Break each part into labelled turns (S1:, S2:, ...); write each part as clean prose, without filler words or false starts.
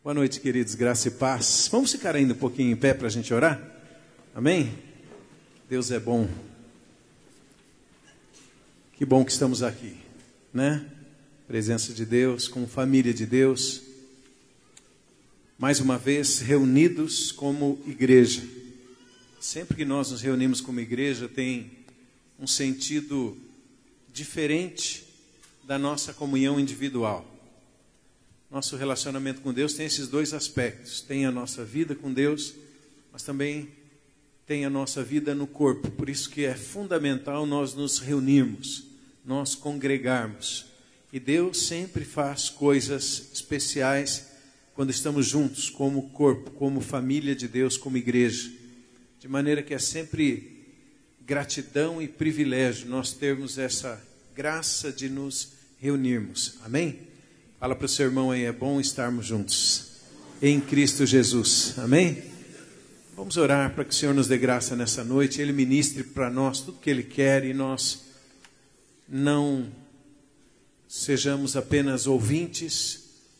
S1: Boa noite, queridos, graça e paz. Vamos ficar ainda um pouquinho em pé para a gente orar? Amém? Deus é bom. Que bom que estamos aqui, né? Presença de Deus, como família de Deus. Mais uma vez, reunidos como igreja. Sempre que nós nos reunimos como igreja, tem um sentido diferente da nossa comunhão individual. Nosso relacionamento com Deus tem esses dois aspectos. Tem a nossa vida com Deus, mas também tem a nossa vida no corpo. Por isso que é fundamental nós nos reunirmos, nós congregarmos. E Deus sempre faz coisas especiais quando estamos juntos, como corpo, como família de Deus, como igreja. De maneira que é sempre gratidão e privilégio nós termos essa graça de nos reunirmos. Amém? Fala para o seu irmão aí, é bom estarmos juntos em Cristo Jesus. Amém? Vamos orar para que o Senhor nos dê graça nessa noite. Ele ministre para nós tudo que Ele quer e nós não sejamos apenas ouvintes,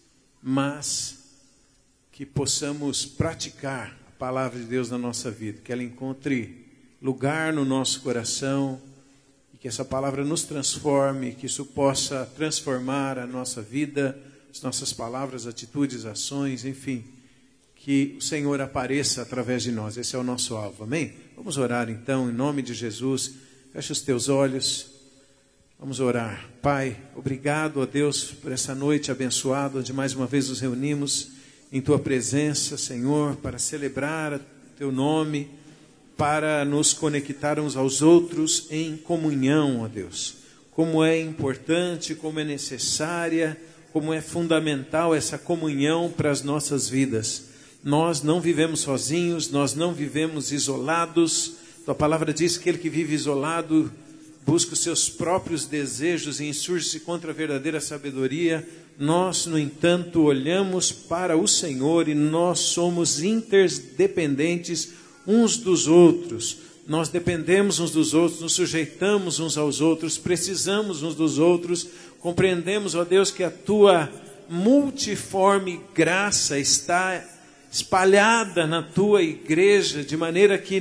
S1: mas que possamos praticar a palavra de Deus na nossa vida. Que ela encontre lugar no nosso coração. Que essa palavra nos transforme, que isso possa transformar a nossa vida, as nossas palavras, atitudes, ações, enfim. Que o Senhor apareça através de nós. Esse é o nosso alvo, amém? Vamos orar então, em nome de Jesus. Fecha os teus olhos. Vamos orar. Pai, obrigado a Deus por essa noite abençoada, onde mais uma vez nos reunimos em Tua presença, Senhor, para celebrar o Teu nome, para nos conectar uns aos outros em comunhão, ó Deus. Como é importante, como é necessária, como é fundamental essa comunhão para as nossas vidas. Nós não vivemos sozinhos, nós não vivemos isolados. Tua palavra diz que aquele que vive isolado busca os seus próprios desejos e insurge-se contra a verdadeira sabedoria. Nós, no entanto, olhamos para o Senhor e nós somos interdependentes uns dos outros. Nós dependemos uns dos outros, nos sujeitamos uns aos outros, precisamos uns dos outros. Compreendemos, ó Deus, que a Tua multiforme graça está espalhada na Tua igreja, de maneira que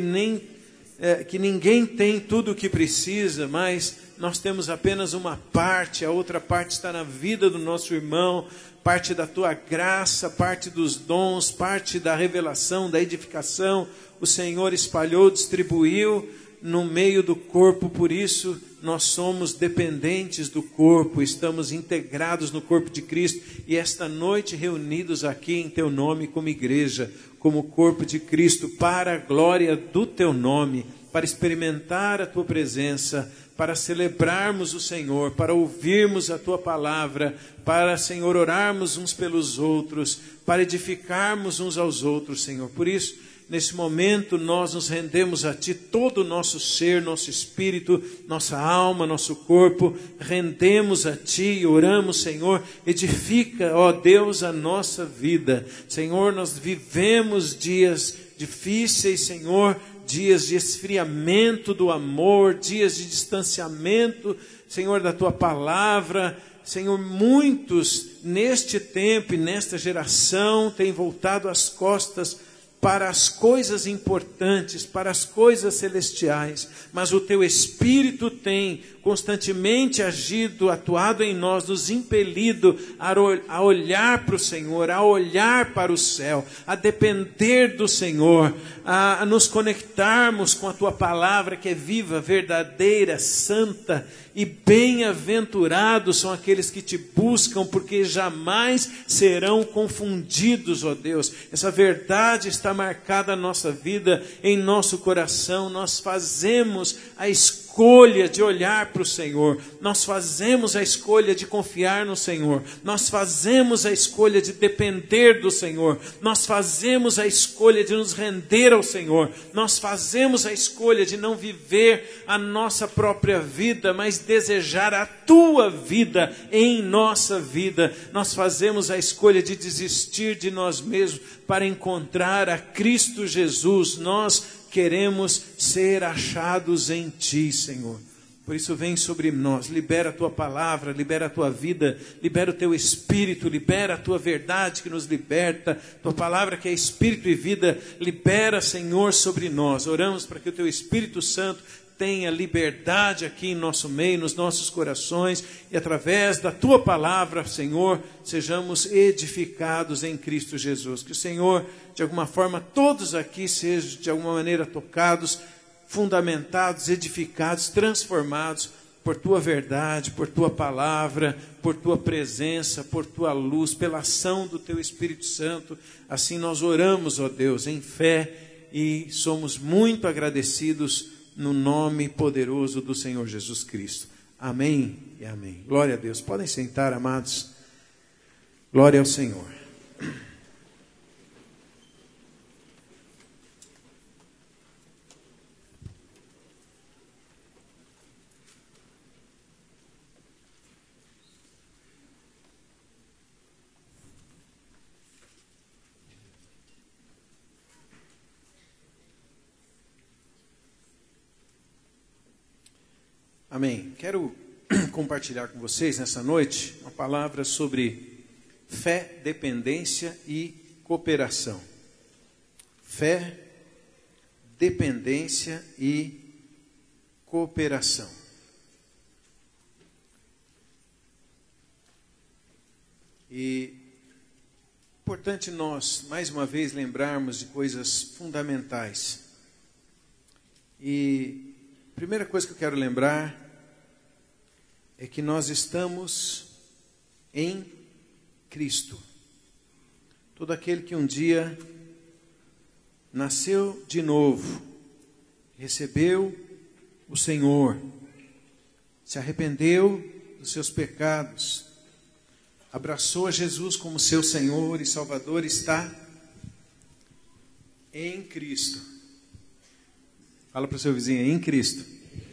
S1: ninguém tem tudo o que precisa, mas nós temos apenas uma parte, a outra parte está na vida do nosso irmão, parte da Tua graça, parte dos dons, parte da revelação, da edificação. O Senhor espalhou, distribuiu no meio do corpo, por isso nós somos dependentes do corpo, estamos integrados no corpo de Cristo, e esta noite reunidos aqui em Teu nome como igreja, como corpo de Cristo, para a glória do Teu nome, para experimentar a Tua presença, para celebrarmos o Senhor, para ouvirmos a Tua palavra, para, Senhor, orarmos uns pelos outros, para edificarmos uns aos outros, Senhor. Por isso, nesse momento, nós nos rendemos a Ti, todo o nosso ser, nosso espírito, nossa alma, nosso corpo, rendemos a Ti e oramos, Senhor, edifica, ó Deus, a nossa vida. Senhor, nós vivemos dias difíceis, Senhor, dias de esfriamento do amor, dias de distanciamento, Senhor, da Tua palavra. Senhor, muitos neste tempo e nesta geração têm voltado as costas para as coisas importantes, para as coisas celestiais, mas o Teu Espírito tem constantemente agido, atuado em nós, nos impelido a olhar para o Senhor, a olhar para o céu, a depender do Senhor, a nos conectarmos com a Tua palavra que é viva, verdadeira, santa, e bem-aventurados são aqueles que Te buscam, porque jamais serão confundidos, ó Deus. Essa verdade está marcada na nossa vida, em nosso coração. Nós fazemos a escolha de olhar para o Senhor, nós fazemos a escolha de confiar no Senhor, nós fazemos a escolha de depender do Senhor, nós fazemos a escolha de nos render ao Senhor, nós fazemos a escolha de não viver a nossa própria vida, mas desejar a Tua vida em nossa vida. Nós fazemos a escolha de desistir de nós mesmos para encontrar a Cristo Jesus. Nós queremos ser achados em Ti, Senhor. Por isso vem sobre nós, libera a tua palavra, libera a tua vida, libera o teu espírito, libera a tua verdade que nos liberta, tua palavra que é espírito e vida, libera, Senhor, sobre nós. Oramos para que o teu Espírito Santo tenha liberdade aqui em nosso meio, nos nossos corações, e através da tua palavra, Senhor, sejamos edificados em Cristo Jesus. Que o Senhor, de alguma forma, todos aqui sejam de alguma maneira tocados, fundamentados, edificados, transformados por tua verdade, por tua palavra, por tua presença, por tua luz, pela ação do teu Espírito Santo. Assim nós oramos, ó Deus, em fé, e somos muito agradecidos no nome poderoso do Senhor Jesus Cristo. Amém e amém. Glória a Deus. Podem sentar, amados. Glória ao Senhor. Amém. Quero compartilhar com vocês nessa noite uma palavra sobre fé, dependência e cooperação. Fé, dependência e cooperação. E é importante nós, mais uma vez, lembrarmos de coisas fundamentais. E a primeira coisa que eu quero lembrar é que nós estamos em Cristo. Todo aquele que um dia nasceu de novo, recebeu o Senhor, se arrependeu dos seus pecados, abraçou a Jesus como seu Senhor e Salvador, está em Cristo. Fala para o seu vizinho, em Cristo.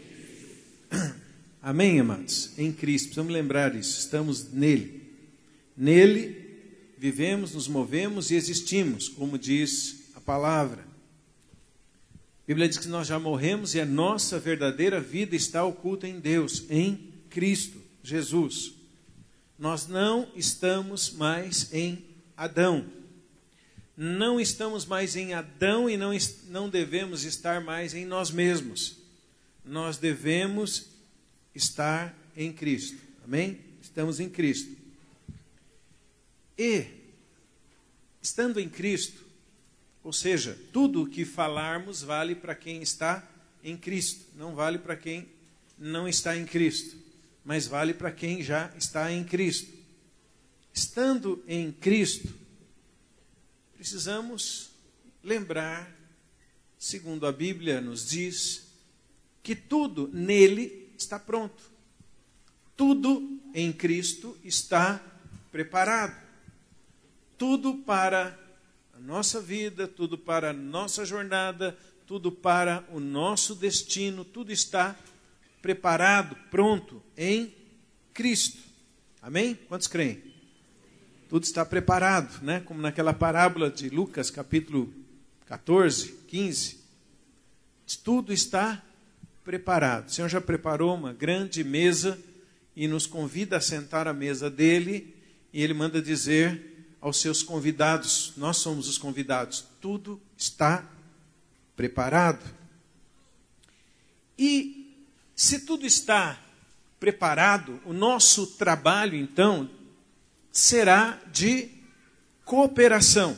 S1: Amém, amados? Em Cristo, precisamos lembrar isso, estamos nele. Nele vivemos, nos movemos e existimos, como diz a palavra. A Bíblia diz que nós já morremos e a nossa verdadeira vida está oculta em Deus, em Cristo Jesus. Nós não estamos mais em Adão. Não estamos mais em Adão e não devemos estar mais em nós mesmos. Nós devemos estar em Cristo. Amém? Estamos em Cristo. E, estando em Cristo, ou seja, tudo o que falarmos vale para quem está em Cristo. Não vale para quem não está em Cristo, mas vale para quem já está em Cristo. Estando em Cristo, precisamos lembrar, segundo a Bíblia nos diz, que tudo nele está pronto. Tudo em Cristo está preparado. Tudo para a nossa vida, tudo para a nossa jornada, tudo para o nosso destino, tudo está preparado, pronto em Cristo. Amém? Quantos creem? Tudo está preparado, né? Como naquela parábola de Lucas, capítulo 14, 15. Tudo está preparado. O Senhor já preparou uma grande mesa e nos convida a sentar à mesa dele, e ele manda dizer aos seus convidados, nós somos os convidados, tudo está preparado. E se tudo está preparado, o nosso trabalho então será de cooperação.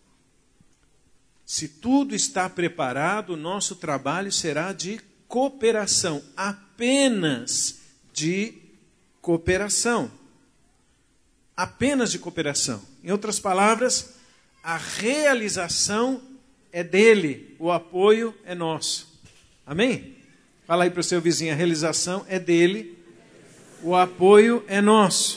S1: Se tudo está preparado, o nosso trabalho será de cooperação, apenas de cooperação. Apenas de cooperação. Em outras palavras, a realização é dele, o apoio é nosso. Amém? Fala aí para o seu vizinho, a realização é dele, o apoio é nosso.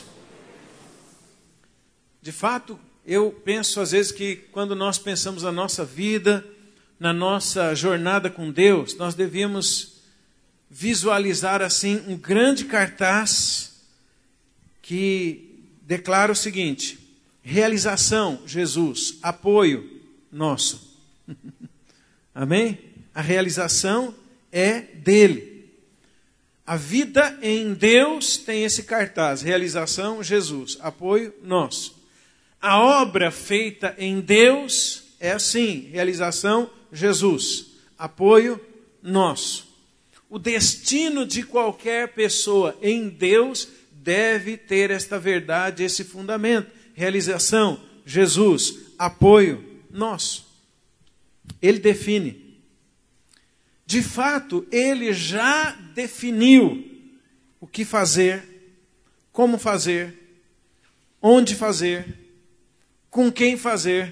S1: De fato, eu penso às vezes que quando nós pensamos na nossa vida, na nossa jornada com Deus, nós devíamos visualizar assim um grande cartaz que declara o seguinte: realização, Jesus, apoio, nosso. Amém? A realização é dele. A vida em Deus tem esse cartaz: realização, Jesus, apoio, nós. A obra feita em Deus é assim: realização, Jesus, apoio, nosso. O destino de qualquer pessoa em Deus deve ter esta verdade, esse fundamento: realização, Jesus, apoio, nosso. Ele define. De fato, ele já definiu o que fazer, como fazer, onde fazer, com quem fazer.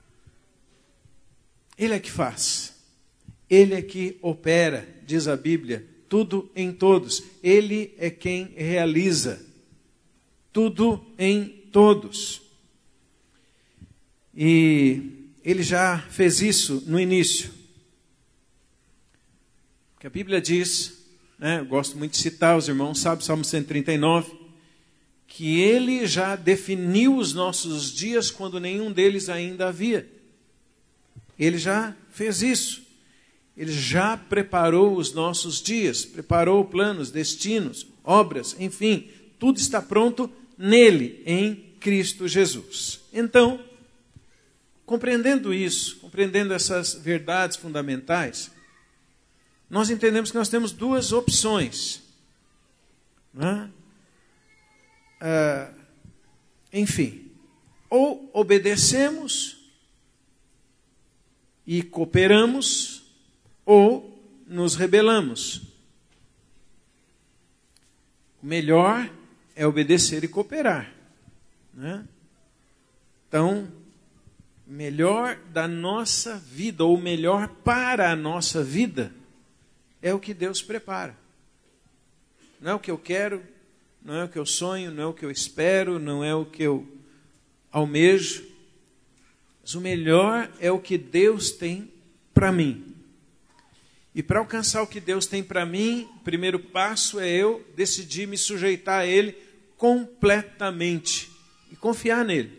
S1: Ele é que faz. Ele é que opera, diz a Bíblia, tudo em todos. Ele é quem realiza tudo em todos. E ele já fez isso no início. Que a Bíblia diz, né, eu gosto muito de citar, os irmãos sabem, Salmo 139, que ele já definiu os nossos dias quando nenhum deles ainda havia. Ele já fez isso. Ele já preparou os nossos dias, preparou planos, destinos, obras, enfim, tudo está pronto nele, em Cristo Jesus. Então, compreendendo isso, compreendendo essas verdades fundamentais, nós entendemos que nós temos duas opções. Né? Enfim, ou obedecemos e cooperamos, ou nos rebelamos. O melhor é obedecer e cooperar. Né? Então, o melhor da nossa vida, ou o melhor para a nossa vida, é o que Deus prepara. Não é o que eu quero, não é o que eu sonho, não é o que eu espero, não é o que eu almejo. Mas o melhor é o que Deus tem para mim. E para alcançar o que Deus tem para mim, o primeiro passo é eu decidir me sujeitar a Ele completamente e confiar nele.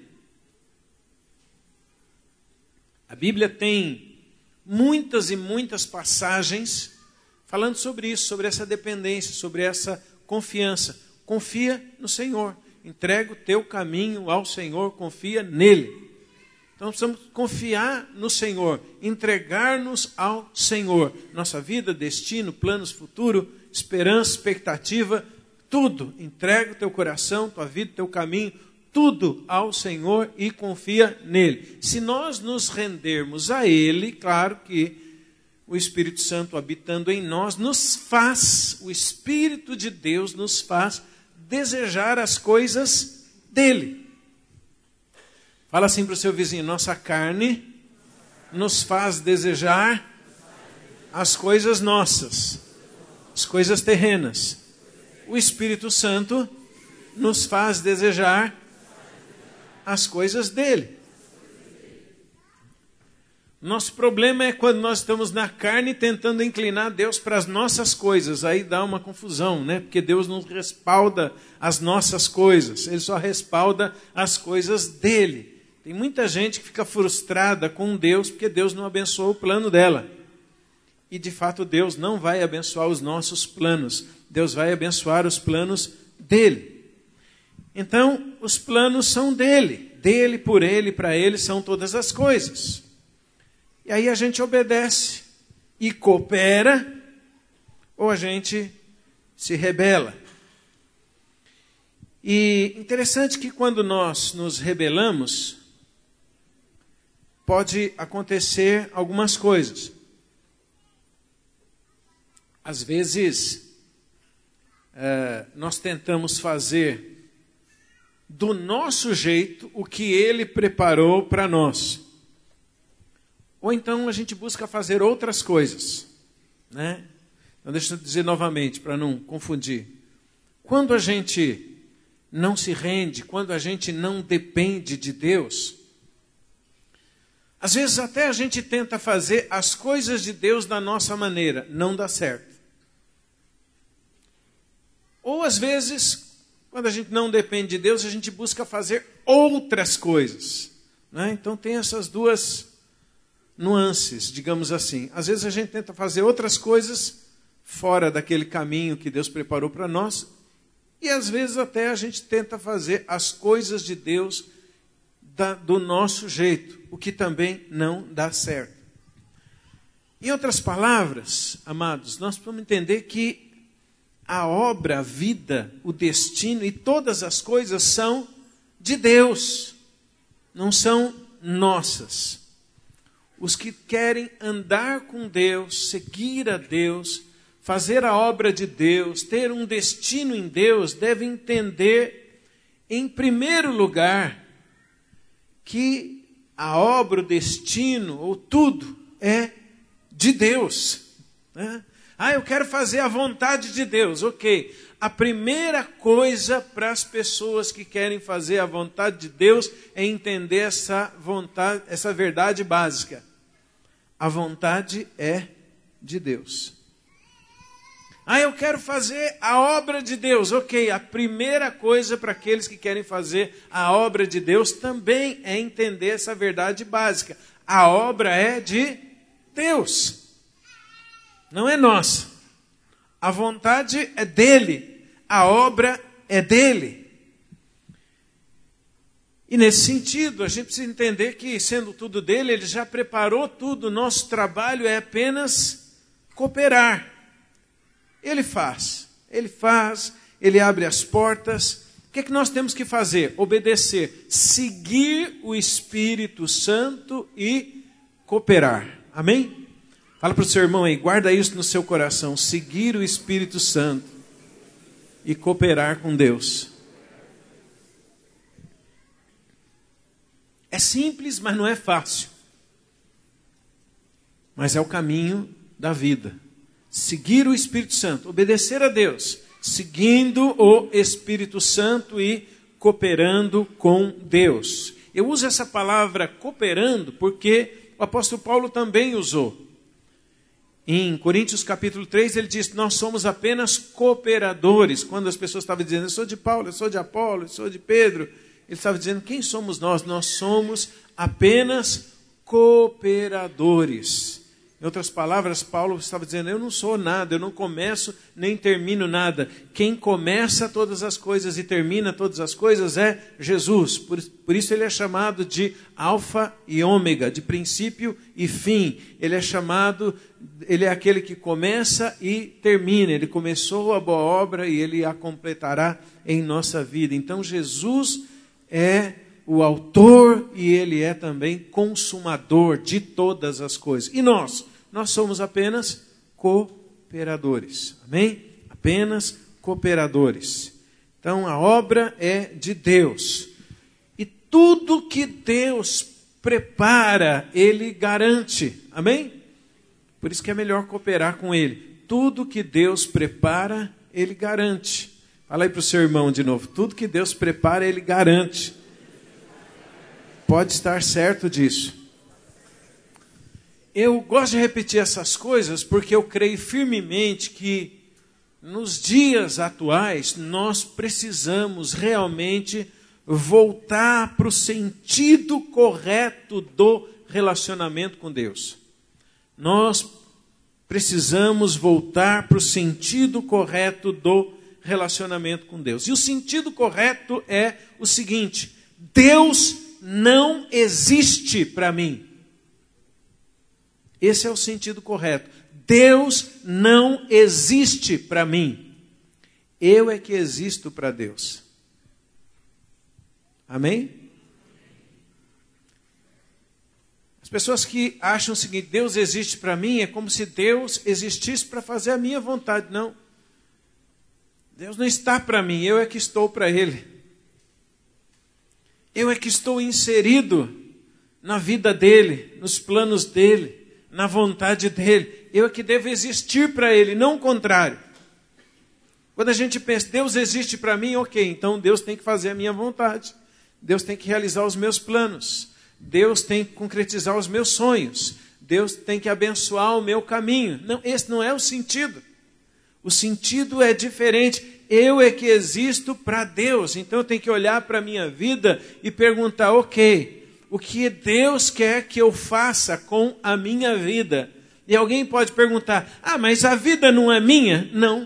S1: A Bíblia tem muitas e muitas passagens falando sobre isso, sobre essa dependência, sobre essa confiança. Confia no Senhor. Entrega o teu caminho ao Senhor, confia nele. Então precisamos confiar no Senhor, entregar-nos ao Senhor. Nossa vida, destino, planos, futuro, esperança, expectativa, tudo. Entrega o teu coração, tua vida, teu caminho, tudo ao Senhor e confia nele. Se nós nos rendermos a Ele, claro que o Espírito Santo habitando em nós, o Espírito de Deus nos faz desejar as coisas dele. Fala assim para o seu vizinho: nossa carne nos faz desejar as coisas nossas, as coisas terrenas. O Espírito Santo nos faz desejar as coisas dele. Nosso problema é quando nós estamos na carne tentando inclinar Deus para as nossas coisas. Aí dá uma confusão, né? Porque Deus não respalda as nossas coisas. Ele só respalda as coisas dele. Tem muita gente que fica frustrada com Deus porque Deus não abençoou o plano dela. E de fato Deus não vai abençoar os nossos planos. Deus vai abençoar os planos dele. Então, os planos são dele. Dele, por ele, para ele são todas as coisas. E aí a gente obedece e coopera, ou a gente se rebela. E interessante que quando nós nos rebelamos, pode acontecer algumas coisas. Às vezes, nós tentamos fazer do nosso jeito o que Ele preparou para nós. Ou então a gente busca fazer outras coisas. Né? Então deixa eu dizer novamente, para não confundir. Quando a gente não se rende, quando a gente não depende de Deus, às vezes até a gente tenta fazer as coisas de Deus da nossa maneira, não dá certo. Ou às vezes, quando a gente não depende de Deus, a gente busca fazer outras coisas. Né? Então tem essas duas nuances, digamos assim. Às vezes a gente tenta fazer outras coisas fora daquele caminho que Deus preparou para nós. E às vezes até a gente tenta fazer as coisas de Deus do nosso jeito, o que também não dá certo. Em outras palavras, amados, nós precisamos entender que a obra, a vida, o destino e todas as coisas são de Deus, não são nossas. Os que querem andar com Deus, seguir a Deus, fazer a obra de Deus, ter um destino em Deus, devem entender, em primeiro lugar, que a obra, o destino, ou tudo, é de Deus. Né? Eu quero fazer a vontade de Deus. Ok. A primeira coisa para as pessoas que querem fazer a vontade de Deus é entender essa vontade, essa verdade básica. A vontade é de Deus. Eu quero fazer a obra de Deus. Ok, a primeira coisa para aqueles que querem fazer a obra de Deus também é entender essa verdade básica. A obra é de Deus. Não é nossa. A vontade é dele. A obra é dele. E nesse sentido, a gente precisa entender que, sendo tudo dele, ele já preparou tudo. Nosso trabalho é apenas cooperar. Ele faz, ele abre as portas. O que é que nós temos que fazer? Obedecer, seguir o Espírito Santo e cooperar. Amém? Fala para o seu irmão aí, guarda isso no seu coração. Seguir o Espírito Santo e cooperar com Deus. É simples, mas não é fácil. Mas é o caminho da vida. Seguir o Espírito Santo, obedecer a Deus, seguindo o Espírito Santo e cooperando com Deus. Eu uso essa palavra cooperando porque o apóstolo Paulo também usou. Em Coríntios capítulo 3 ele diz, nós somos apenas cooperadores. Quando as pessoas estavam dizendo, eu sou de Paulo, eu sou de Apolo, eu sou de Pedro, ele estava dizendo, quem somos nós? Nós somos apenas cooperadores. Em outras palavras, Paulo estava dizendo, eu não sou nada, eu não começo nem termino nada. Quem começa todas as coisas e termina todas as coisas é Jesus. Por isso ele é chamado de Alfa e Ômega, de princípio e fim. Ele é aquele que começa e termina. Ele começou a boa obra e ele a completará em nossa vida. Então Jesus é o autor e ele é também consumador de todas as coisas. E nós somos apenas cooperadores. Amém? Apenas cooperadores. Então a obra é de Deus. E tudo que Deus prepara, Ele garante. Amém? Por isso que é melhor cooperar com Ele. Tudo que Deus prepara, Ele garante. Fala aí para o seu irmão de novo. Tudo que Deus prepara, Ele garante. Pode estar certo disso. Eu gosto de repetir essas coisas porque eu creio firmemente que nos dias atuais nós precisamos realmente voltar para o sentido correto do relacionamento com Deus. Nós precisamos voltar para o sentido correto do relacionamento com Deus. E o sentido correto é o seguinte: Deus não existe para mim. Esse é o sentido correto. Deus não existe para mim. Eu é que existo para Deus. Amém? As pessoas que acham o seguinte, Deus existe para mim, é como se Deus existisse para fazer a minha vontade. Não. Deus não está para mim, eu é que estou para Ele. Eu é que estou inserido na vida dEle, nos planos dEle, na vontade dEle. Eu é que devo existir para Ele, não o contrário. Quando a gente pensa, Deus existe para mim, ok, então Deus tem que fazer a minha vontade. Deus tem que realizar os meus planos. Deus tem que concretizar os meus sonhos. Deus tem que abençoar o meu caminho. Não, esse não é o sentido. O sentido é diferente. Eu é que existo para Deus. Então eu tenho que olhar para a minha vida e perguntar, ok, o que Deus quer que eu faça com a minha vida? E alguém pode perguntar, mas a vida não é minha? Não.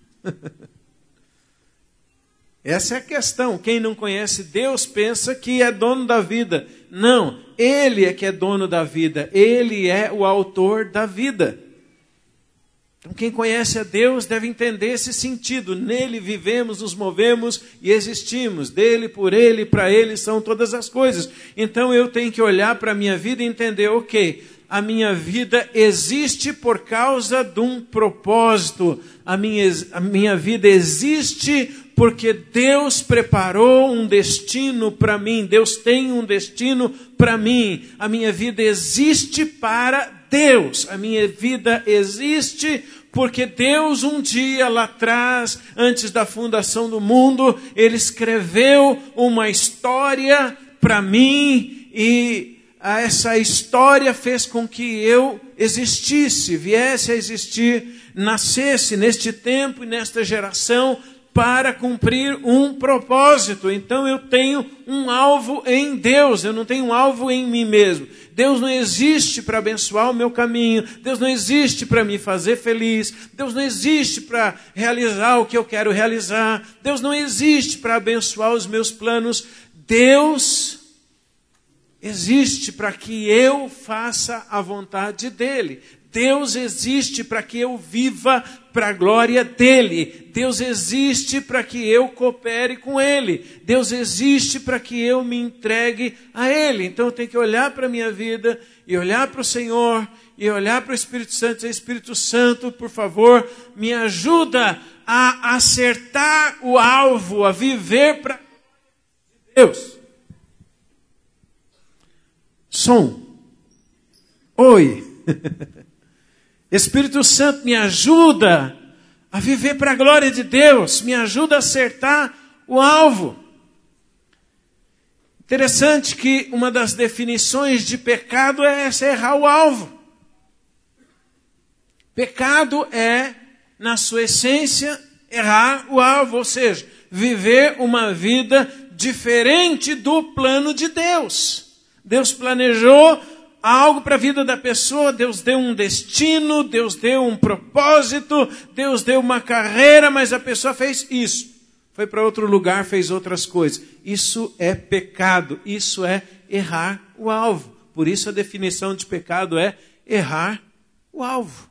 S1: Essa é a questão. Quem não conhece Deus pensa que é dono da vida. Não, Ele é que é dono da vida. Ele é o autor da vida. Então quem conhece a Deus deve entender esse sentido. Nele vivemos, nos movemos e existimos. Dele, por Ele, para Ele são todas as coisas. Então eu tenho que olhar para a minha vida e entender, ok, a minha vida existe por causa de um propósito. A minha vida existe porque Deus preparou um destino para mim. Deus tem um destino para mim. A minha vida existe para Deus. A minha vida existe porque Deus um dia lá atrás, antes da fundação do mundo, Ele escreveu uma história para mim e essa história fez com que eu existisse, viesse a existir, nascesse neste tempo e nesta geração para cumprir um propósito. Então eu tenho um alvo em Deus, eu não tenho um alvo em mim mesmo. Deus não existe para abençoar o meu caminho, Deus não existe para me fazer feliz, Deus não existe para realizar o que eu quero realizar, Deus não existe para abençoar os meus planos. Deus existe para que eu faça a vontade dEle. Deus existe para que eu viva para a glória dEle. Deus existe para que eu coopere com Ele. Deus existe para que eu me entregue a Ele. Então eu tenho que olhar para a minha vida e olhar para o Senhor e olhar para o Espírito Santo e dizer, Espírito Santo, por favor, me ajuda a acertar o alvo, a viver para Deus. Som. Oi. Espírito Santo, me ajuda a viver para a glória de Deus. Me ajuda a acertar o alvo. Interessante que uma das definições de pecado é essa, errar o alvo. Pecado é, na sua essência, errar o alvo. Ou seja, viver uma vida diferente do plano de Deus. Deus planejou algo para a vida da pessoa, Deus deu um destino, Deus deu um propósito, Deus deu uma carreira, mas a pessoa fez isso. Foi para outro lugar, fez outras coisas. Isso é pecado, isso é errar o alvo. Por isso a definição de pecado é errar o alvo.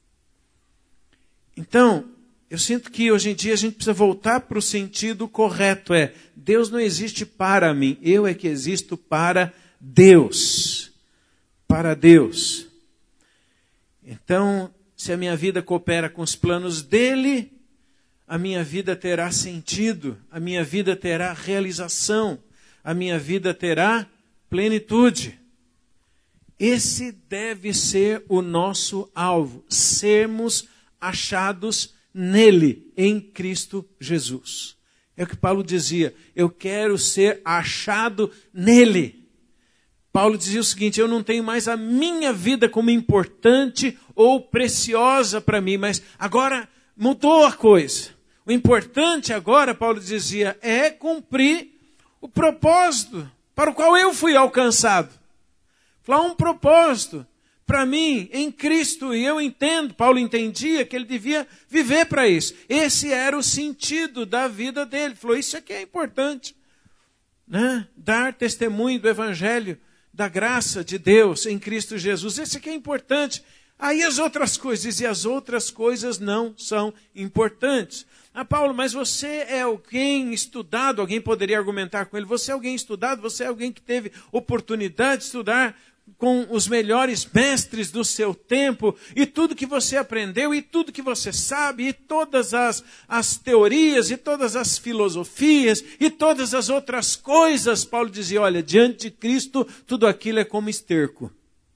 S1: Então, eu sinto que hoje em dia a gente precisa voltar para o sentido correto. Deus não existe para mim, eu é que existo para Deus. Para Deus. Então, se a minha vida coopera com os planos dele, a minha vida terá sentido, a minha vida terá realização, a minha vida terá plenitude. Esse deve ser o nosso alvo, sermos achados nele, em Cristo Jesus. É o que Paulo dizia, eu quero ser achado nele. Paulo dizia o seguinte, eu não tenho mais a minha vida como importante ou preciosa para mim, mas agora mudou a coisa. O importante agora, Paulo dizia, é cumprir o propósito para o qual eu fui alcançado. Falar um propósito para mim em Cristo, e eu entendo, Paulo entendia que ele devia viver para isso. Esse era o sentido da vida dele. Ele falou, isso aqui é importante, né? Dar testemunho do Evangelho, da graça de Deus em Cristo Jesus. Esse aqui é importante. Aí as outras coisas, e as outras coisas não são importantes. Paulo, mas você é alguém estudado, alguém poderia argumentar com ele, você é alguém estudado, você é alguém que teve oportunidade de estudar com os melhores mestres do seu tempo, e tudo que você aprendeu, e tudo que você sabe, e todas as teorias, e todas as filosofias, e todas as outras coisas, Paulo dizia, olha, diante de Cristo, tudo aquilo é como esterco.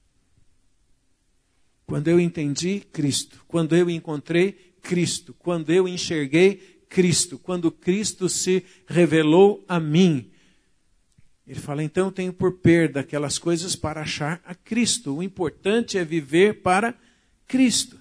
S1: Quando eu entendi Cristo, quando eu encontrei Cristo, quando eu enxerguei Cristo, quando Cristo se revelou a mim, ele fala, então eu tenho por perda aquelas coisas para achar a Cristo. O importante é viver para Cristo.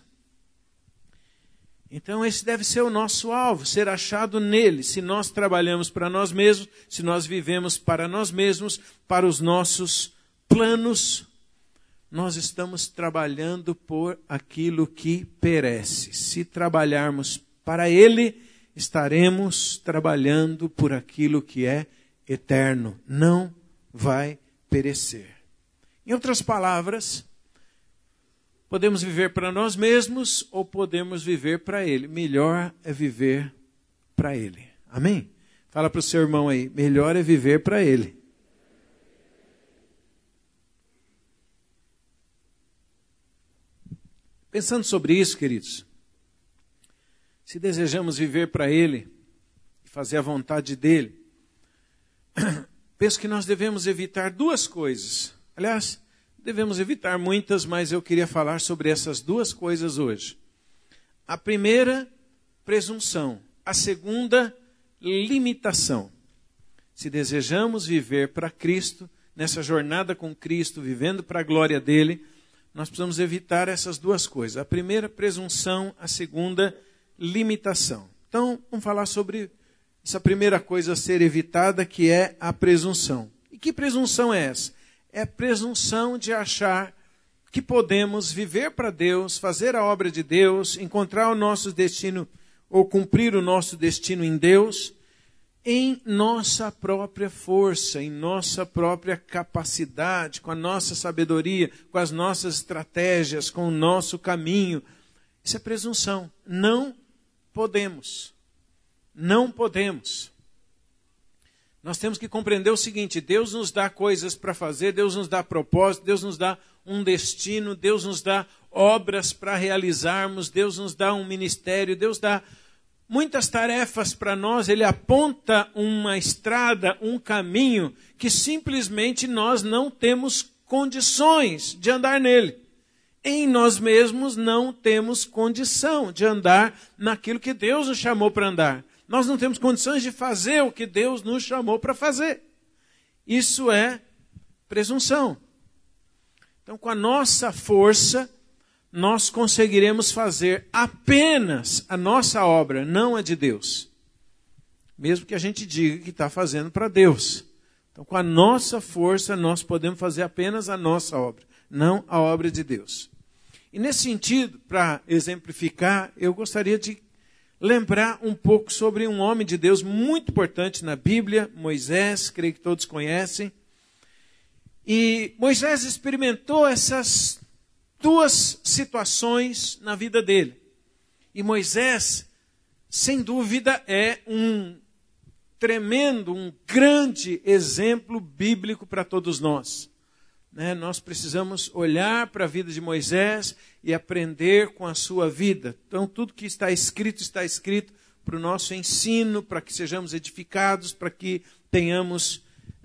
S1: Então esse deve ser o nosso alvo, ser achado nele. Se nós trabalhamos para nós mesmos, se nós vivemos para nós mesmos, para os nossos planos, nós estamos trabalhando por aquilo que perece. Se trabalharmos para Ele, estaremos trabalhando por aquilo que é eterno, não vai perecer. Em outras palavras, podemos viver para nós mesmos ou podemos viver para Ele. Melhor é viver para Ele. Amém? Fala para o seu irmão aí, melhor é viver para Ele. Pensando sobre isso, queridos, se desejamos viver para Ele e fazer a vontade dEle, penso que nós devemos evitar duas coisas. Aliás, devemos evitar muitas, mas eu queria falar sobre essas duas coisas hoje. A primeira, presunção. A segunda, limitação. Se desejamos viver para Cristo, nessa jornada com Cristo, vivendo para a glória dEle, nós precisamos evitar essas duas coisas. A primeira, presunção. A segunda, limitação. Então, vamos falar sobre essa primeira coisa a ser evitada, que é a presunção. E que presunção é essa? É a presunção de achar que podemos viver para Deus, fazer a obra de Deus, encontrar o nosso destino ou cumprir o nosso destino em Deus, em nossa própria força, em nossa própria capacidade, com a nossa sabedoria, com as nossas estratégias, com o nosso caminho. Isso é presunção. Não podemos. Não podemos. Nós temos que compreender o seguinte: Deus nos dá coisas para fazer, Deus nos dá propósito, Deus nos dá um destino, Deus nos dá obras para realizarmos, Deus nos dá um ministério, Deus dá muitas tarefas para nós. Ele aponta uma estrada, um caminho que simplesmente nós não temos condições de andar nele. Em nós mesmos não temos condição de andar naquilo que Deus nos chamou para andar. Nós não temos condições de fazer o que Deus nos chamou para fazer. Isso é presunção. Então, com a nossa força, nós conseguiremos fazer apenas a nossa obra, não a de Deus. Mesmo que a gente diga que está fazendo para Deus. Então, com a nossa força, nós podemos fazer apenas a nossa obra, não a obra de Deus. E nesse sentido, para exemplificar, eu gostaria de lembrar um pouco sobre um homem de Deus muito importante na Bíblia, Moisés, creio que todos conhecem. E Moisés experimentou essas duas situações na vida dele. E Moisés, sem dúvida, é um tremendo, um grande exemplo bíblico para todos nós. Nós precisamos olhar para a vida de Moisés e aprender com a sua vida. Então, tudo que está escrito para o nosso ensino, para que sejamos edificados, para que tenhamos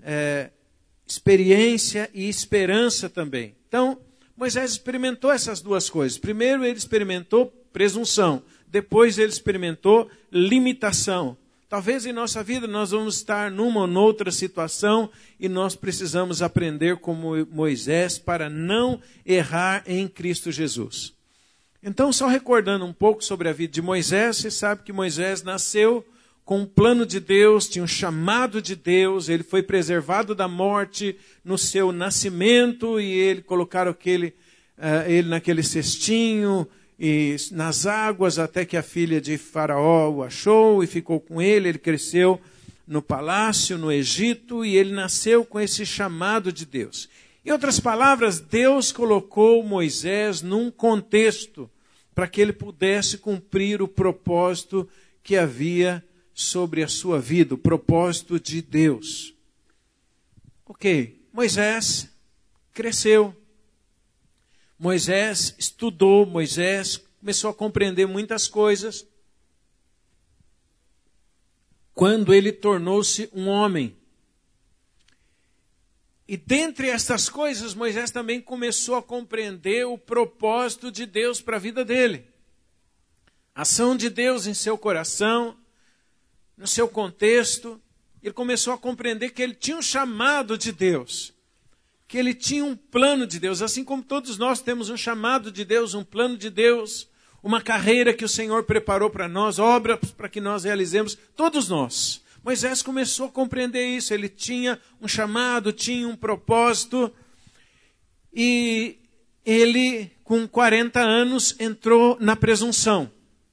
S1: experiência e esperança também. Então, Moisés experimentou essas duas coisas. Primeiro, ele experimentou presunção. Depois, ele experimentou limitação. Talvez em nossa vida nós vamos estar numa ou noutra situação e nós precisamos aprender como Moisés para não errar em Cristo Jesus. Então, só recordando um pouco sobre a vida de Moisés, você sabe que Moisés nasceu com um plano de Deus, tinha um chamado de Deus, ele foi preservado da morte no seu nascimento e ele colocaram ele naquele cestinho e nas águas até que a filha de Faraó o achou e ficou com ele. Ele cresceu no palácio, no Egito, e ele nasceu com esse chamado de Deus. Em outras palavras, Deus colocou Moisés num contexto para que ele pudesse cumprir o propósito que havia sobre a sua vida, o propósito de Deus. Ok, Moisés cresceu. Moisés estudou, Moisés começou a compreender muitas coisas. Quando ele tornou-se um homem. E dentre estas coisas, Moisés também começou a compreender o propósito de Deus para a vida dele. A ação de Deus em seu coração, no seu contexto. Ele começou a compreender que ele tinha um chamado de Deus. Que ele tinha um plano de Deus, assim como todos nós temos um chamado de Deus, um plano de Deus, uma carreira que o Senhor preparou para nós, obras para que nós realizemos, todos nós. Moisés começou a compreender isso, ele tinha um chamado, tinha um propósito, e ele, com 40 anos, entrou na presunção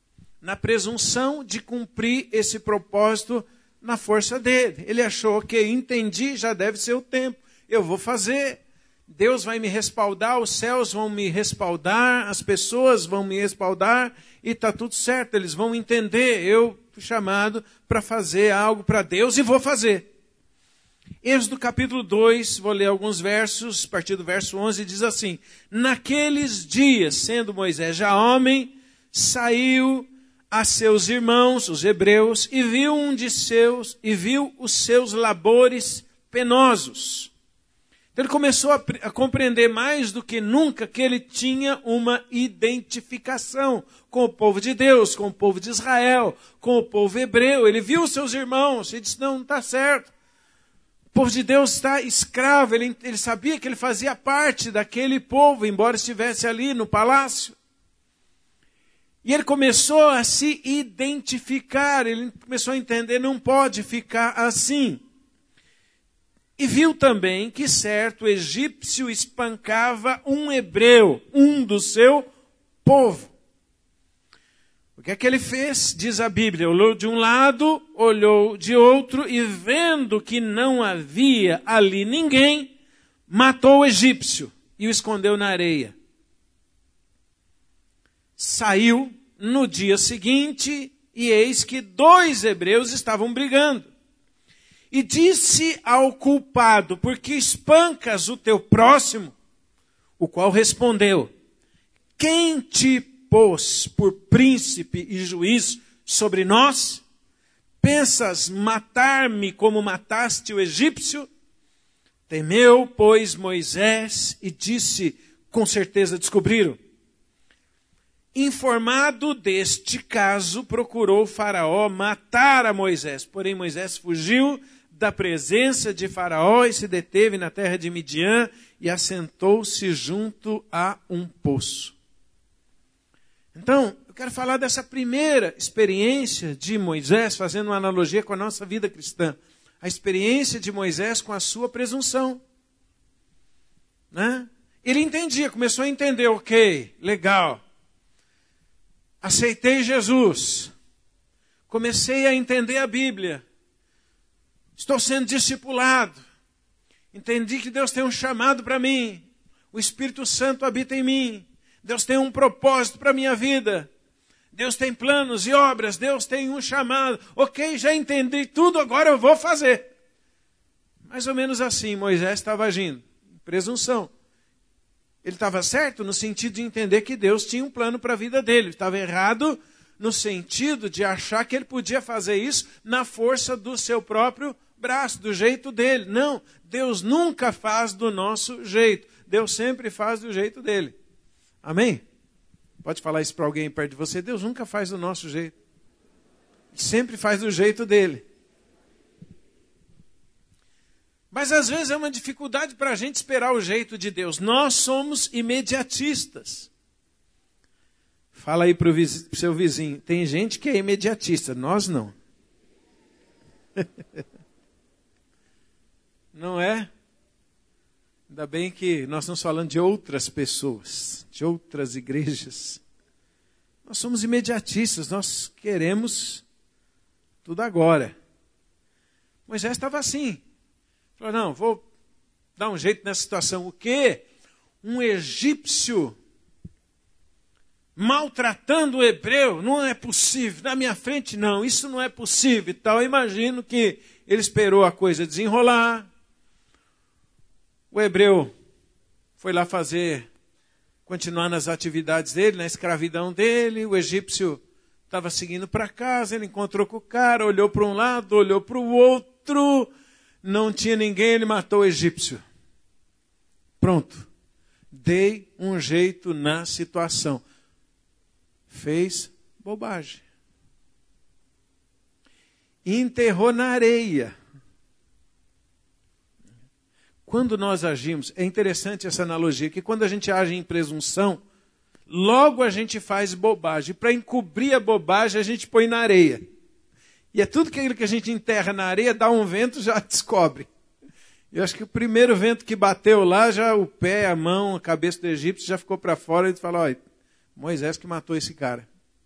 S1: de cumprir esse propósito na força dele. Ele achou que entendi, já deve ser o tempo, eu vou fazer, Deus vai me respaldar, os céus vão me respaldar, as pessoas vão me respaldar, e está tudo certo, eles vão entender, eu fui chamado para fazer algo para Deus e vou fazer. Êxodo capítulo 2, vou ler alguns versos, a partir do verso 11, diz assim: naqueles dias, sendo Moisés já homem, saiu a seus irmãos, os hebreus, e viu os seus labores penosos. Então ele começou a compreender mais do que nunca que ele tinha uma identificação com o povo de Deus, com o povo de Israel, com o povo hebreu. Ele viu os seus irmãos e disse, não está certo. O povo de Deus está escravo. Ele sabia que ele fazia parte daquele povo, embora estivesse ali no palácio. E ele começou a se identificar, ele começou a entender, não pode ficar assim. E viu também que certo egípcio espancava um hebreu, um do seu povo. O que é que ele fez? Diz a Bíblia, olhou de um lado, olhou de outro, e vendo que não havia ali ninguém, matou o egípcio e o escondeu na areia. Saiu no dia seguinte, e eis que 2 hebreus estavam brigando. E disse ao culpado, por que espancas o teu próximo? O qual respondeu, quem te pôs por príncipe e juiz sobre nós? Pensas matar-me como mataste o egípcio? Temeu, pois, Moisés e disse, com certeza descobriram. Informado deste caso, procurou Faraó matar a Moisés. Porém, Moisés fugiu da presença de Faraó e se deteve na terra de Midian e assentou-se junto a um poço. Então, eu quero falar dessa primeira experiência de Moisés, fazendo uma analogia com a nossa vida cristã. A experiência de Moisés com a sua presunção. Né? Ele entendia, começou a entender, ok, legal. Aceitei Jesus. Comecei a entender a Bíblia. Estou sendo discipulado. Entendi que Deus tem um chamado para mim. O Espírito Santo habita em mim. Deus tem um propósito para a minha vida. Deus tem planos e obras. Deus tem um chamado. Ok, já entendi tudo, agora eu vou fazer. Mais ou menos assim Moisés estava agindo. Presunção. Ele estava certo no sentido de entender que Deus tinha um plano para a vida dele. Estava errado no sentido de achar que ele podia fazer isso na força do seu próprio braço, do jeito dele. Não, Deus nunca faz do nosso jeito. Deus sempre faz do jeito dele. Amém? Pode falar isso para alguém perto de você. Deus nunca faz do nosso jeito. Sempre faz do jeito dele. Mas às vezes é uma dificuldade para a gente esperar o jeito de Deus. Nós somos imediatistas. Fala aí para o seu vizinho. Tem gente que é imediatista, nós não. Não é? Ainda bem que nós estamos falando de outras pessoas, de outras igrejas. Nós somos imediatistas, nós queremos tudo agora. Moisés estava assim. Falou, não, vou dar um jeito nessa situação. O quê? Um egípcio maltratando o hebreu? Não é possível. Na minha frente, não. Isso não é possível. Então, eu imagino que ele esperou a coisa desenrolar. O hebreu foi lá continuar nas atividades dele, na escravidão dele. O egípcio estava seguindo para casa. Ele encontrou com o cara, olhou para um lado, olhou para o outro. Não tinha ninguém, ele matou o egípcio. Pronto. Dei um jeito na situação. Fez bobagem. Enterrou na areia. Quando nós agimos, é interessante essa analogia, que quando a gente age em presunção, logo a gente faz bobagem. Para encobrir a bobagem, a gente põe na areia. E é tudo aquilo que a gente enterra na areia, dá um vento, já descobre. Eu acho que o primeiro vento que bateu lá, já o pé, a mão, a cabeça do egípcio já ficou para fora e falou, olha, Moisés que matou esse cara.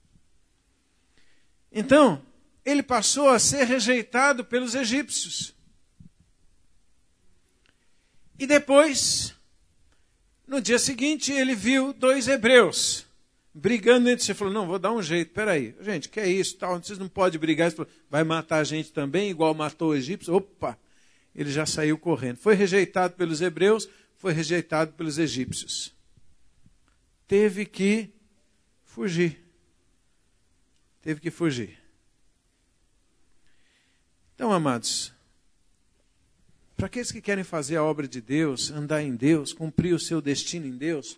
S1: Então, ele passou a ser rejeitado pelos egípcios. E depois, no dia seguinte, ele viu 2 hebreus brigando entre si. Ele falou, não, vou dar um jeito, peraí. Gente, que é isso? Tal? Vocês não podem brigar. Ele falou, vai matar a gente também, igual matou o egípcio? Opa! Ele já saiu correndo. Foi rejeitado pelos hebreus, foi rejeitado pelos egípcios. Teve que fugir. Teve que fugir. Então, amados, para aqueles que querem fazer a obra de Deus, andar em Deus, cumprir o seu destino em Deus,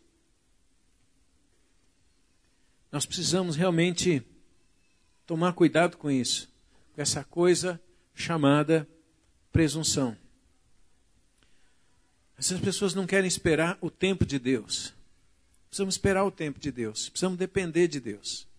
S1: nós precisamos realmente tomar cuidado com isso, com essa coisa chamada presunção. Essas pessoas não querem esperar o tempo de Deus. Precisamos esperar o tempo de Deus. Precisamos depender de Deus.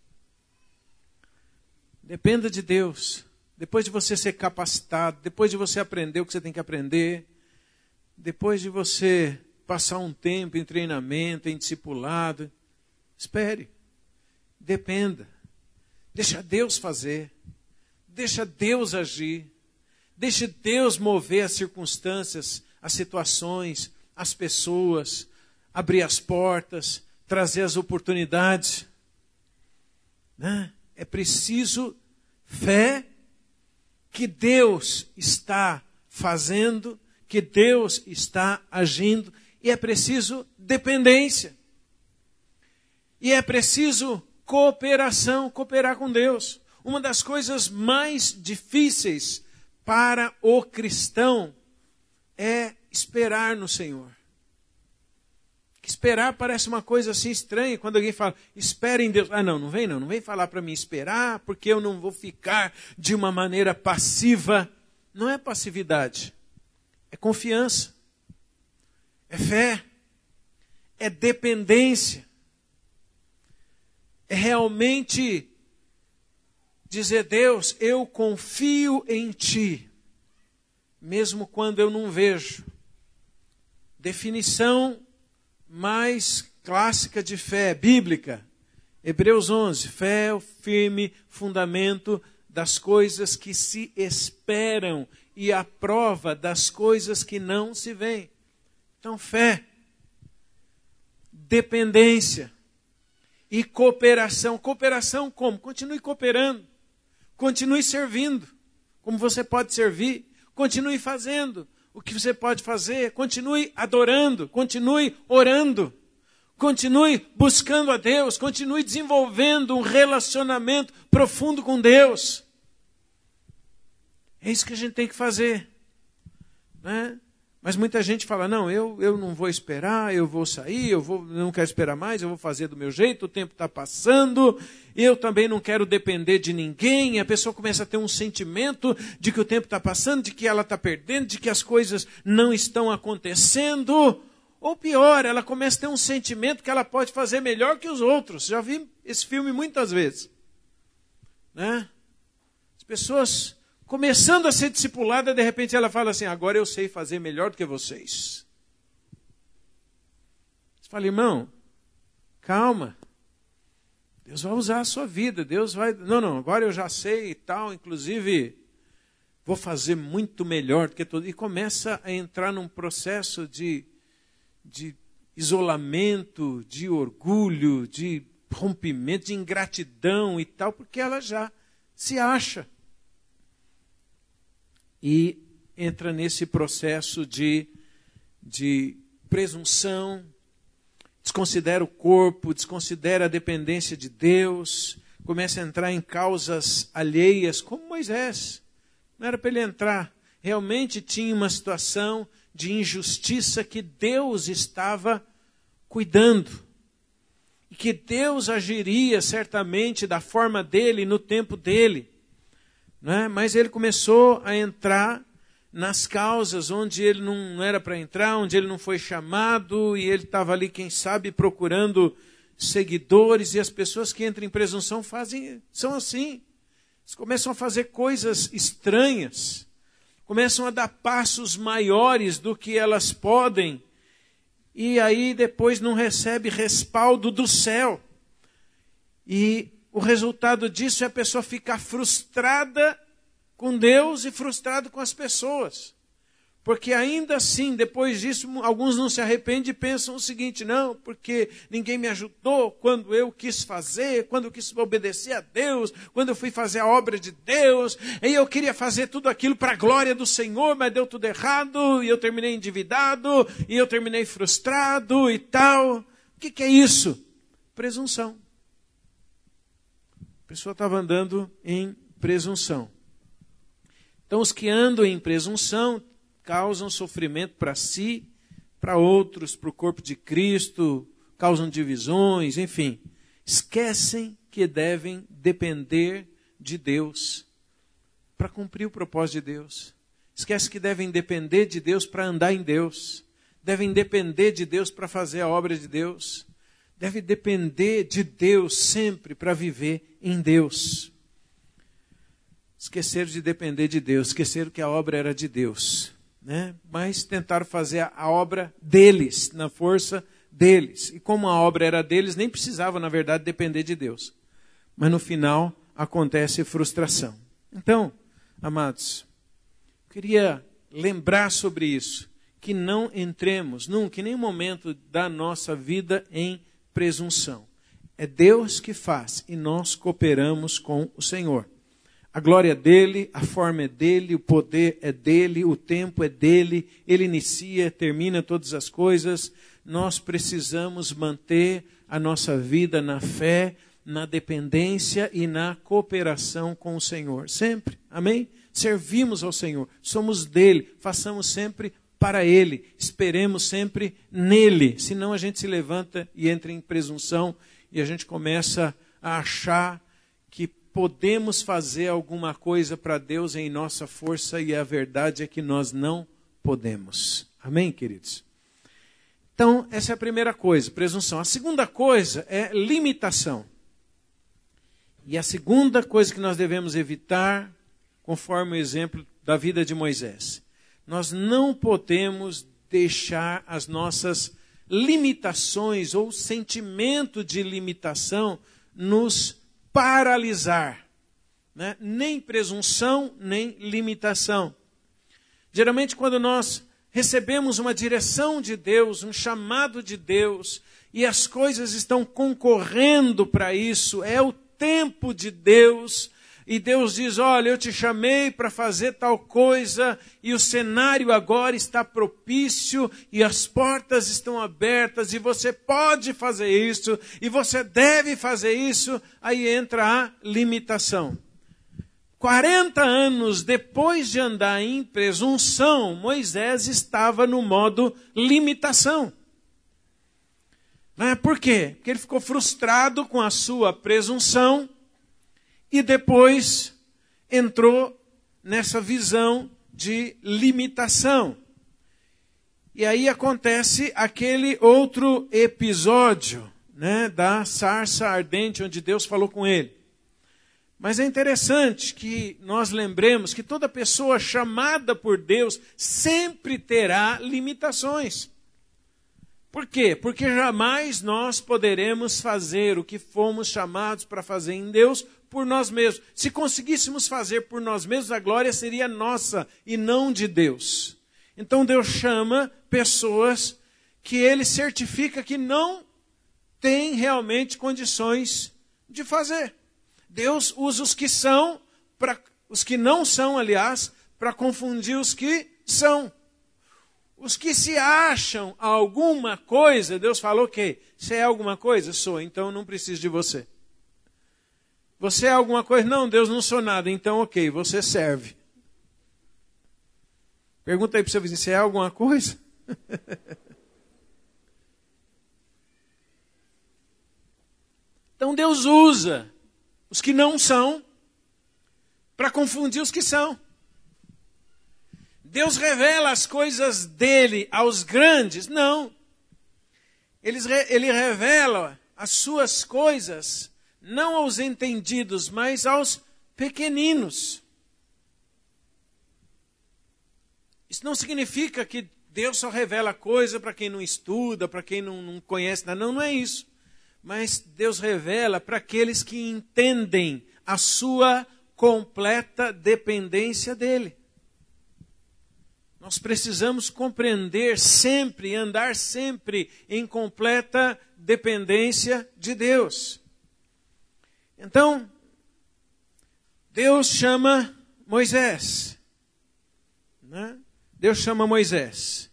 S1: Dependa de Deus. Depois de você ser capacitado, depois de você aprender o que você tem que aprender, depois de você passar um tempo em treinamento, em discipulado, espere. Dependa. Deixa Deus fazer. Deixa Deus agir. Deixe Deus mover as circunstâncias, as situações, as pessoas, abrir as portas, trazer as oportunidades. Né? É preciso fé que Deus está fazendo, que Deus está agindo, e é preciso dependência. E é preciso cooperação, cooperar com Deus. Uma das coisas mais difíceis para o cristão é esperar no Senhor. Esperar parece uma coisa assim estranha, quando alguém fala, espere em Deus. Ah, não vem falar para mim esperar, porque eu não vou ficar de uma maneira passiva. Não é passividade, é confiança, é fé, é dependência, é realmente dizer, Deus, eu confio em Ti, mesmo quando eu não vejo. Definição mais clássica de fé, bíblica. Hebreus 11, fé é o firme fundamento das coisas que se esperam e a prova das coisas que não se veem. Então, fé, dependência e cooperação. Cooperação como? Continue cooperando. Continue servindo, como você pode servir. Continue fazendo o que você pode fazer. Continue adorando, continue orando. Continue buscando a Deus, continue desenvolvendo um relacionamento profundo com Deus. É isso que a gente tem que fazer. Né? Mas muita gente fala, não, eu não vou esperar, eu vou sair, eu não quero esperar mais, eu vou fazer do meu jeito, o tempo está passando, eu também não quero depender de ninguém, e a pessoa começa a ter um sentimento de que o tempo está passando, de que ela está perdendo, de que as coisas não estão acontecendo, ou pior, ela começa a ter um sentimento que ela pode fazer melhor que os outros. Já vi esse filme muitas vezes. Né? As pessoas começando a ser discipulada, de repente ela fala assim, agora eu sei fazer melhor do que vocês. Você fala, irmão, calma. Deus vai usar a sua vida. Deus vai... Não, agora eu já sei e tal, inclusive vou fazer muito melhor do que todo. E começa a entrar num processo de isolamento, de orgulho, de rompimento, de ingratidão e tal, porque ela já se acha. E entra nesse processo de presunção, desconsidera o corpo, desconsidera a dependência de Deus, começa a entrar em causas alheias, como Moisés. Não era para ele entrar. Realmente tinha uma situação de injustiça que Deus estava cuidando. E que Deus agiria certamente da forma dele, no tempo dele. Né? Mas ele começou a entrar nas causas onde ele não era para entrar, onde ele não foi chamado, e ele estava ali, quem sabe, procurando seguidores, e as pessoas que entram em presunção são assim. Eles começam a fazer coisas estranhas, começam a dar passos maiores do que elas podem, e aí depois não recebe respaldo do céu. E o resultado disso é a pessoa ficar frustrada com Deus e frustrada com as pessoas. Porque ainda assim, depois disso, alguns não se arrependem e pensam o seguinte: não, porque ninguém me ajudou quando eu quis fazer, quando eu quis obedecer a Deus, quando eu fui fazer a obra de Deus, e eu queria fazer tudo aquilo para a glória do Senhor, mas deu tudo errado, e eu terminei endividado, e eu terminei frustrado e tal. O que é isso? Presunção. A pessoa estava andando em presunção. Então, os que andam em presunção causam sofrimento para si, para outros, para o corpo de Cristo, causam divisões, enfim. Esquecem que devem depender de Deus para cumprir o propósito de Deus. Esquecem que devem depender de Deus para andar em Deus. Devem depender de Deus para fazer a obra de Deus. Devem depender de Deus sempre para viver em Deus. Esqueceram de depender de Deus, esqueceram que a obra era de Deus. Mas tentaram fazer a obra deles, na força deles. E como a obra era deles, nem precisava, na verdade, depender de Deus. Mas no final, acontece frustração. Então, amados, eu queria lembrar sobre isso, que não entremos nunca, em nenhum momento da nossa vida, em presunção. É Deus que faz e nós cooperamos com o Senhor. A glória é dele, a forma é dele, o poder é dele, o tempo é dele, ele inicia, termina todas as coisas. Nós precisamos manter a nossa vida na fé, na dependência e na cooperação com o Senhor. Sempre, amém? Servimos ao Senhor, somos dele, façamos sempre para ele, esperemos sempre nele. Senão a gente se levanta e entra em presunção e a gente começa a achar que podemos fazer alguma coisa para Deus em nossa força, e a verdade é que nós não podemos. Amém, queridos? Então, essa é a primeira coisa, presunção. A segunda coisa é limitação. E a segunda coisa que nós devemos evitar, conforme o exemplo da vida de Moisés, nós não podemos deixar as nossas limitações ou sentimento de limitação nos paralisar, nem presunção, nem limitação. Geralmente, quando nós recebemos uma direção de Deus, um chamado de Deus, e as coisas estão concorrendo para isso, é o tempo de Deus, e Deus diz: olha, eu te chamei para fazer tal coisa, e o cenário agora está propício, e as portas estão abertas, e você pode fazer isso, e você deve fazer isso. Aí entra a limitação. 40 anos depois de andar em presunção, Moisés estava no modo limitação. Por quê? Porque ele ficou frustrado com a sua presunção, e depois entrou nessa visão de limitação. E aí acontece aquele outro episódio, da sarça ardente, onde Deus falou com ele. Mas é interessante que nós lembremos que toda pessoa chamada por Deus sempre terá limitações. Por quê? Porque jamais nós poderemos fazer o que fomos chamados para fazer em Deus por nós mesmos. Se conseguíssemos fazer por nós mesmos, a glória seria nossa e não de Deus. Então Deus chama pessoas que Ele certifica que não têm realmente condições de fazer. Deus usa os que são, os que não são, aliás, para confundir os que são. Os que se acham alguma coisa, Deus falou que você é alguma coisa? Sou, então não preciso de você. Você é alguma coisa? Não, Deus, não sou nada. Então, ok, você serve. Pergunta aí para o seu vizinho, você é alguma coisa? Então Deus usa os que não são para confundir os que são. Deus revela as coisas dele aos grandes? Não. Ele revela as suas coisas não aos entendidos, mas aos pequeninos. Isso não significa que Deus só revela coisa para quem não estuda, para quem não conhece nada. Não, não é isso. Mas Deus revela para aqueles que entendem a sua completa dependência dele. Nós precisamos compreender sempre, andar sempre em completa dependência de Deus. Então, Deus chama Moisés. Né? Deus chama Moisés.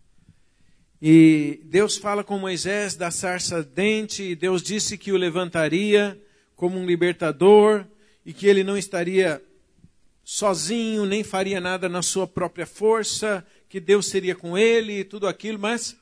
S1: E Deus fala com Moisés da sarça ardente, e Deus disse que o levantaria como um libertador, e que ele não estaria sozinho, nem faria nada na sua própria força, que Deus seria com ele e tudo aquilo, mas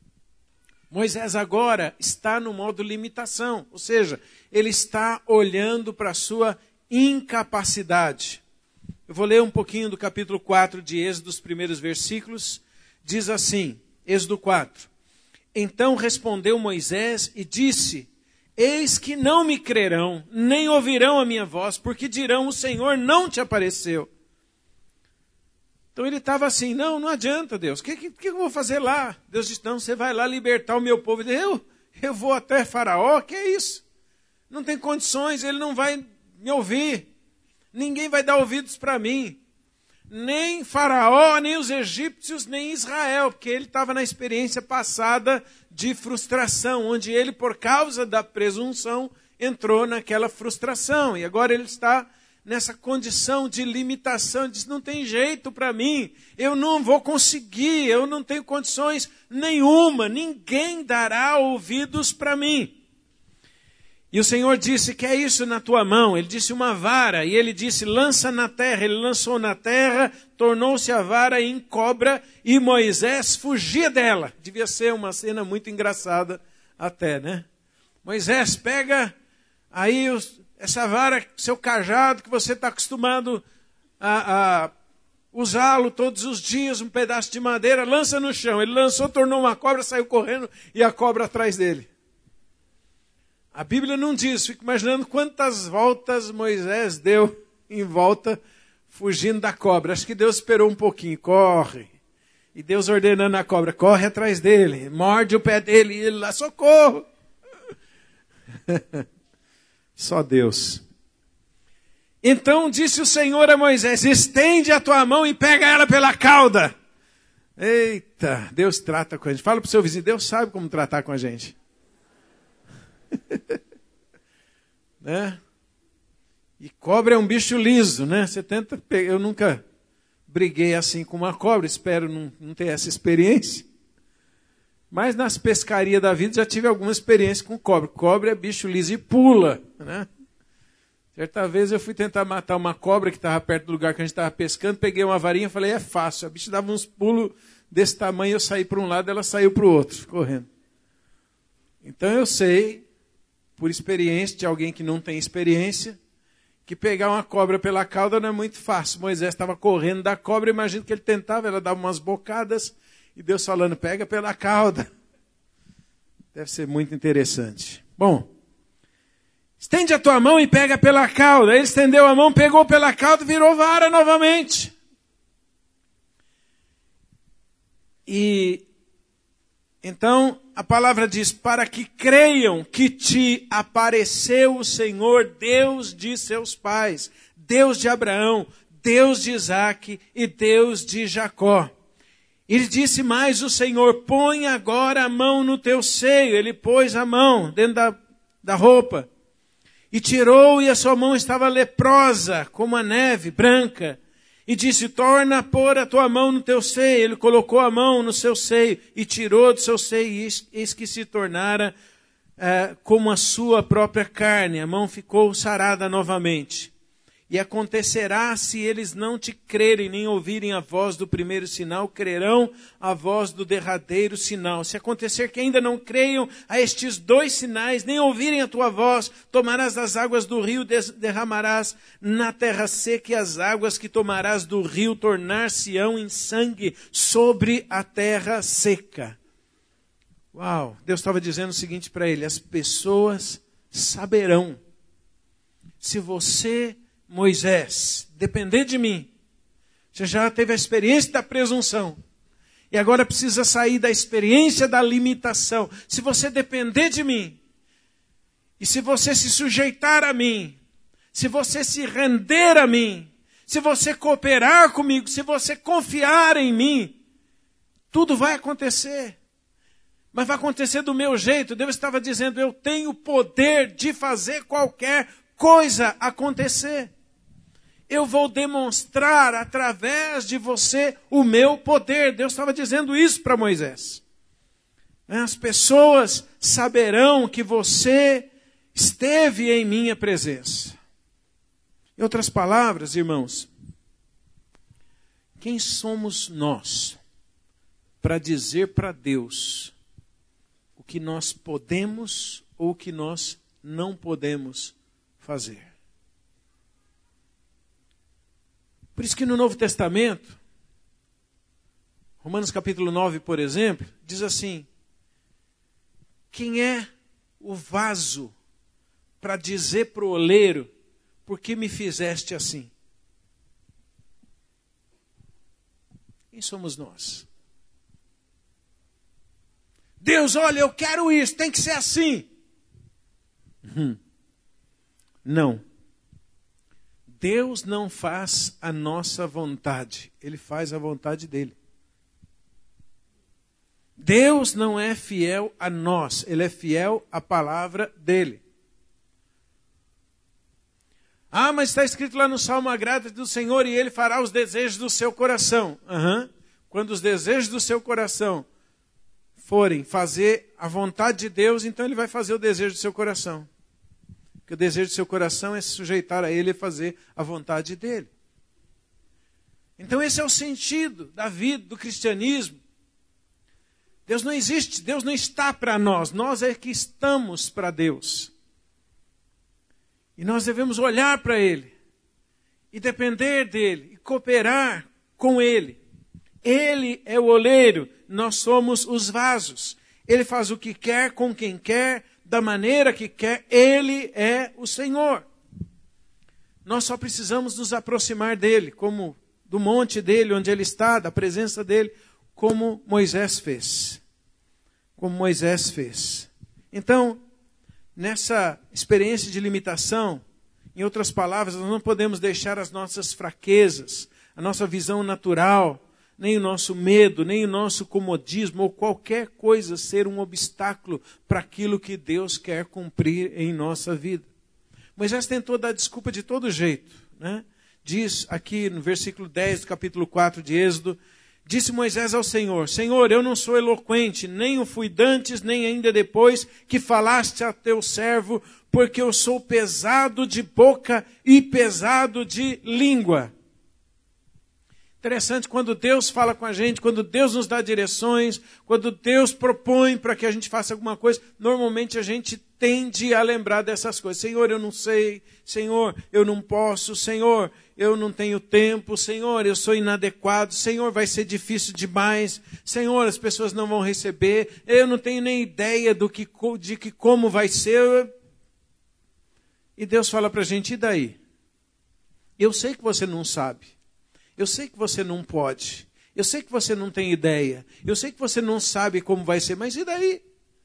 S1: Moisés agora está no modo limitação, ou seja, ele está olhando para a sua incapacidade. Eu vou ler um pouquinho do capítulo 4 de Êxodo, os primeiros versículos. Diz assim, Êxodo 4. Então respondeu Moisés e disse: eis que não me crerão, nem ouvirão a minha voz, porque dirão: o Senhor não te apareceu. Então ele estava assim: não adianta, Deus, o que eu vou fazer lá? Deus disse: não, você vai lá libertar o meu povo. Ele disse: eu vou até Faraó, que é isso? Não tem condições, ele não vai me ouvir. Ninguém vai dar ouvidos para mim. Nem Faraó, nem os egípcios, nem Israel, porque ele estava na experiência passada de frustração, onde ele, por causa da presunção, entrou naquela frustração. E agora ele está nessa condição de limitação. Ele diz: não tem jeito para mim, eu não vou conseguir, eu não tenho condições nenhuma, ninguém dará ouvidos para mim. E o Senhor disse: que é isso na tua mão? Ele disse: uma vara. E ele disse: lança na terra. Ele lançou na terra, tornou-se a vara em cobra, e Moisés fugia dela. Devia ser uma cena muito engraçada até, né? Moisés pega aí essa vara, seu cajado, que você está acostumado a usá-lo todos os dias, um pedaço de madeira, lança no chão. Ele lançou, tornou uma cobra, saiu correndo, e a cobra atrás dele. A Bíblia não diz, fico imaginando quantas voltas Moisés deu em volta, fugindo da cobra. Acho que Deus esperou um pouquinho, corre. E Deus ordenando a cobra: corre atrás dele, morde o pé dele, e ele lá: socorro. Só Deus. Então disse o Senhor a Moisés: estende a tua mão e pega ela pela cauda. Eita, Deus trata com a gente. Fala para o seu vizinho: Deus sabe como tratar com a gente. Né? E cobra é um bicho liso, né? Você tenta pegar. Eu nunca briguei assim com uma cobra, espero não ter essa experiência. Mas nas pescarias da vida já tive alguma experiência com cobra. Cobra é bicho liso e pula, né? Certa vez eu fui tentar matar uma cobra que estava perto do lugar que a gente estava pescando, peguei uma varinha e falei: é fácil. A bicha dava uns pulos desse tamanho, eu saí para um lado, ela saiu para o outro, correndo. Então eu sei, por experiência de alguém que não tem experiência, que pegar uma cobra pela cauda não é muito fácil. Moisés estava correndo da cobra, imagino que ele tentava, ela dava umas bocadas, e Deus falando: pega pela cauda. Deve ser muito interessante. Bom, estende a tua mão e pega pela cauda. Ele estendeu a mão, pegou pela cauda e virou vara novamente. E então a palavra diz: para que creiam que te apareceu o Senhor, Deus de seus pais, Deus de Abraão, Deus de Isaque e Deus de Jacó. Ele disse mais o Senhor: põe agora a mão no teu seio. Ele pôs a mão dentro da roupa e tirou, e a sua mão estava leprosa, como a neve branca. E disse: torna a pôr a tua mão no teu seio. Ele colocou a mão no seu seio e tirou do seu seio, e eis que se tornara como a sua própria carne. A mão ficou sarada novamente. E acontecerá, se eles não te crerem, nem ouvirem a voz do primeiro sinal, crerão a voz do derradeiro sinal. Se acontecer que ainda não creiam a estes dois sinais, nem ouvirem a tua voz, tomarás das águas do rio, derramarás na terra seca, e as águas que tomarás do rio tornar-se-ão em sangue sobre a terra seca. Uau! Deus estava dizendo o seguinte para ele: as pessoas saberão, se você, Moisés, depender de mim, Você já teve a experiência da presunção. E agora precisa sair da experiência da limitação. Se você depender de mim, e se você se sujeitar a mim, se você se render a mim, se você cooperar comigo, se você confiar em mim, tudo vai acontecer. Mas vai acontecer do meu jeito. Deus estava dizendo, eu tenho poder de fazer qualquer coisa acontecer. Eu vou demonstrar através de você o meu poder. Deus estava dizendo isso para Moisés. As pessoas saberão que você esteve em minha presença. Em outras palavras, irmãos, quem somos nós para dizer para Deus o que nós podemos ou o que nós não podemos fazer? Por isso que no Novo Testamento, Romanos capítulo 9, por exemplo, diz assim, quem é o vaso para dizer para o oleiro, por que me fizeste assim? Quem somos nós? Deus, olha, eu quero isso, tem que ser assim. Não. Deus não faz a nossa vontade, Ele faz a vontade dEle. Deus não é fiel a nós, Ele é fiel à palavra dEle. Ah, mas está escrito lá no Salmo, agrada do Senhor e Ele fará os desejos do seu coração. Quando os desejos do seu coração forem fazer a vontade de Deus, então Ele vai fazer o desejo do seu coração. Porque o desejo do seu coração é se sujeitar a Ele e fazer a vontade dEle. Então esse é o sentido da vida, do cristianismo. Deus não existe, Deus não está para nós, nós é que estamos para Deus. E nós devemos olhar para Ele, e depender dEle, e cooperar com Ele. Ele é o oleiro, nós somos os vasos. Ele faz o que quer, com quem quer, da maneira que quer, Ele é o Senhor. Nós só precisamos nos aproximar dEle, como do monte dEle, onde Ele está, da presença dEle, como Moisés fez. Como Moisés fez. Então, nessa experiência de limitação, em outras palavras, nós não podemos deixar as nossas fraquezas, a nossa visão natural, nem o nosso medo, nem o nosso comodismo, ou qualquer coisa ser um obstáculo para aquilo que Deus quer cumprir em nossa vida. Moisés tentou dar desculpa de todo jeito, né? Diz aqui no versículo 10 do capítulo 4 de Êxodo, disse Moisés ao Senhor, Senhor, eu não sou eloquente, nem o fui dantes, nem ainda depois que falaste a teu servo, porque eu sou pesado de boca e pesado de língua. Interessante, quando Deus fala com a gente, quando Deus nos dá direções, quando Deus propõe para que a gente faça alguma coisa, normalmente a gente tende a lembrar dessas coisas. Senhor, eu não sei. Senhor, eu não posso. Senhor, eu não tenho tempo. Senhor, eu sou inadequado. Senhor, vai ser difícil demais. Senhor, as pessoas não vão receber. Eu não tenho nem ideia de como vai ser. E Deus fala para a gente, e daí? Eu sei que você não sabe. Eu sei que você não pode. Eu sei que você não tem ideia. Eu sei que você não sabe como vai ser. Mas e daí?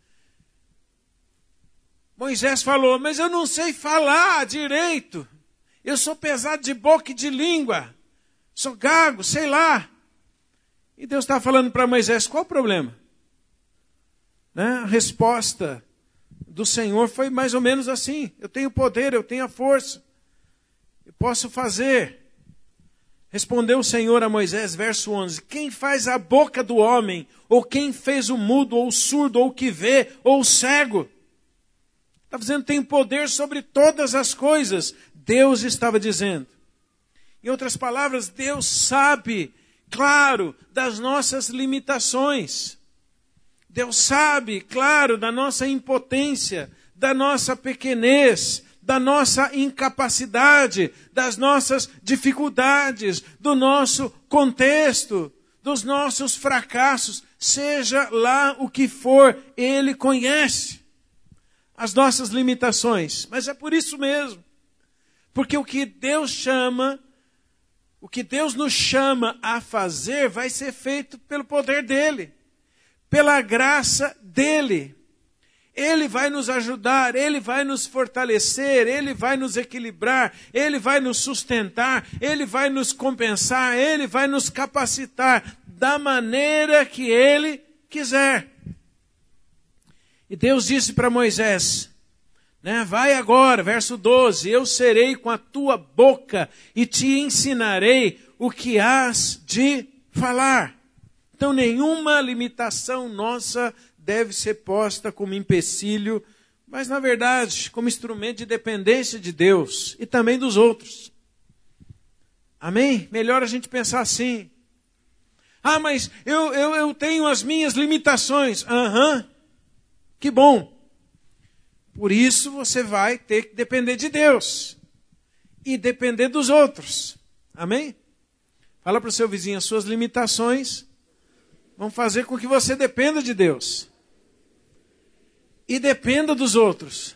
S1: Moisés falou, mas eu não sei falar direito. Eu sou pesado de boca e de língua. Sou gago, sei lá. E Deus estava falando para Moisés, qual o problema? Né? A resposta do Senhor foi mais ou menos assim. Eu tenho poder, eu tenho a força. Eu posso fazer. Respondeu o Senhor a Moisés, verso 11, quem faz a boca do homem, ou quem fez o mudo, ou o surdo, ou o que vê, ou o cego? Está dizendo, tem poder sobre todas as coisas. Deus estava dizendo. Em outras palavras, Deus sabe, claro, das nossas limitações. Deus sabe, claro, da nossa impotência, da nossa pequenez, da nossa incapacidade, das nossas dificuldades, do nosso contexto, dos nossos fracassos, seja lá o que for, Ele conhece as nossas limitações. Mas é por isso mesmo, porque o que Deus chama O que Deus nos chama a fazer vai ser feito pelo poder dEle, pela graça dEle. Ele vai nos ajudar, Ele vai nos fortalecer, Ele vai nos equilibrar, Ele vai nos sustentar, Ele vai nos compensar, Ele vai nos capacitar da maneira que Ele quiser. E Deus disse para Moisés, vai agora, verso 12, eu serei com a tua boca e te ensinarei o que hás de falar. Então nenhuma limitação nossa deve ser posta como empecilho, mas na verdade como instrumento de dependência de Deus e também dos outros. Amém? Melhor a gente pensar assim. Mas eu tenho as minhas limitações. Que bom. Por isso você vai ter que depender de Deus e depender dos outros. Amém? Fala para o seu vizinho, as suas limitações vão fazer com que você dependa de Deus e dependa dos outros.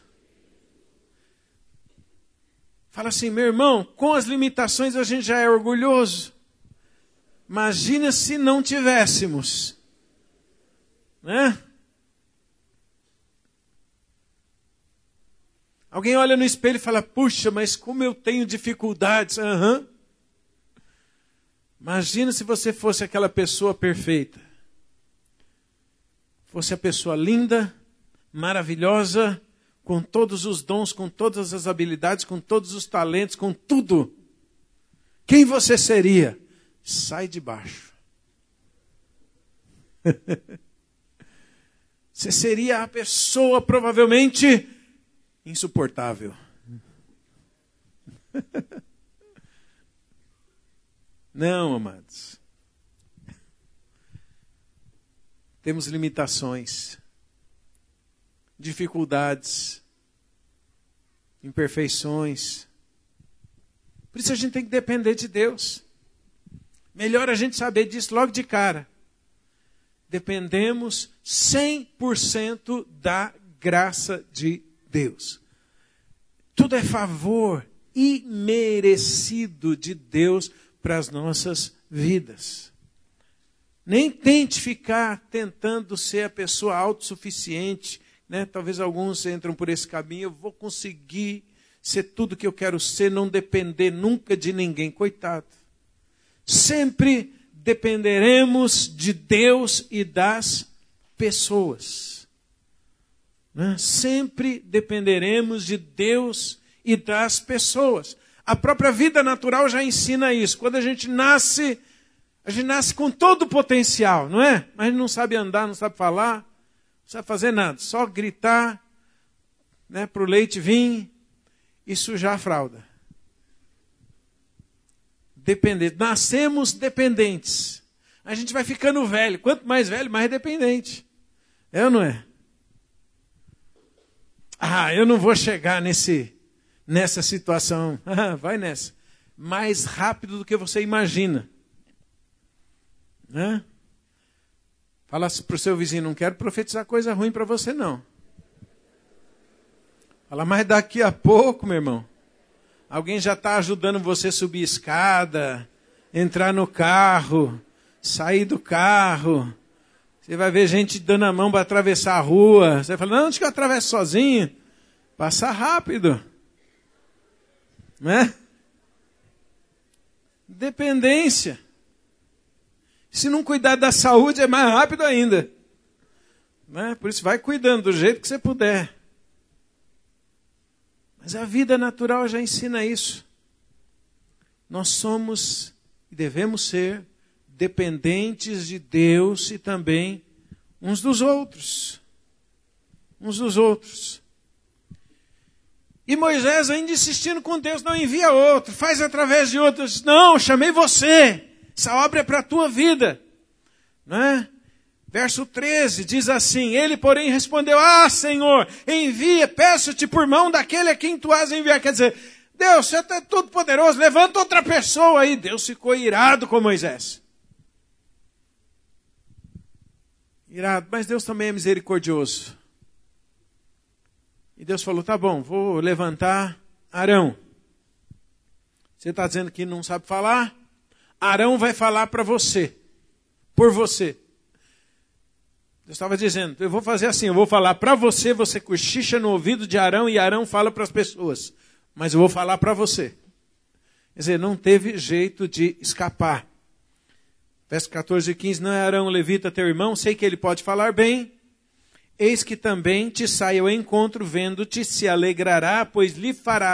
S1: Fala assim, meu irmão, com as limitações a gente já é orgulhoso. Imagina se não tivéssemos. Né? Alguém olha no espelho e fala, puxa, mas como eu tenho dificuldades. Imagina se você fosse aquela pessoa perfeita. Fosse a pessoa linda, maravilhosa, com todos os dons, com todas as habilidades, com todos os talentos, com tudo. Quem você seria? Sai de baixo. Você seria a pessoa provavelmente insuportável. Não, amados. Temos limitações, dificuldades, imperfeições. Por isso a gente tem que depender de Deus. Melhor a gente saber disso logo de cara. Dependemos 100% da graça de Deus. Tudo é favor imerecido de Deus para as nossas vidas. Nem tente ficar tentando ser a pessoa autossuficiente. Talvez alguns entram por esse caminho. Eu vou conseguir ser tudo que eu quero ser, não depender nunca de ninguém. Coitado. Sempre dependeremos de Deus e das pessoas. Sempre dependeremos de Deus e das pessoas. A própria vida natural já ensina isso. Quando a gente nasce com todo o potencial, não é? Mas a gente não sabe andar, não sabe falar, não sabe fazer nada. Só gritar, para o leite vir e sujar a fralda. Dependente. Nascemos dependentes. A gente vai ficando velho. Quanto mais velho, mais dependente. É ou não é? Eu não vou chegar nessa situação. Vai nessa. Mais rápido do que você imagina. Fala para o seu vizinho, não quero profetizar coisa ruim para você não. Fala, mas daqui a pouco, meu irmão, alguém já está ajudando você a subir escada, entrar no carro, sair do carro. Você vai ver gente dando a mão para atravessar a rua. Você fala, não, deixa que eu atravesso sozinho. Passa rápido. Dependência. Se não cuidar da saúde, é mais rápido ainda. Por isso, vai cuidando do jeito que você puder. Mas a vida natural já ensina isso. Nós somos e devemos ser dependentes de Deus e também uns dos outros. Uns dos outros. E Moisés ainda insistindo com Deus, não envia outro, faz através de outros. Não, chamei você. Essa obra é para a tua vida. Verso 13 diz assim, ele porém respondeu, Senhor, envia, peço-te por mão daquele a quem tu has enviado. Quer dizer, Deus, você é todo poderoso, levanta outra pessoa aí. Deus ficou irado com Moisés. Irado, mas Deus também é misericordioso. E Deus falou, tá bom, vou levantar Arão. Você está dizendo que não sabe falar? Arão vai falar para você, por você. Eu estava dizendo, eu vou fazer assim, eu vou falar para você, você cochicha no ouvido de Arão e Arão fala para as pessoas. Mas eu vou falar para você. Quer dizer, não teve jeito de escapar. Verso 14 e 15, não é Arão, levita, teu irmão, sei que ele pode falar bem. Eis que também te sai ao encontro, vendo-te, se alegrará, pois lhe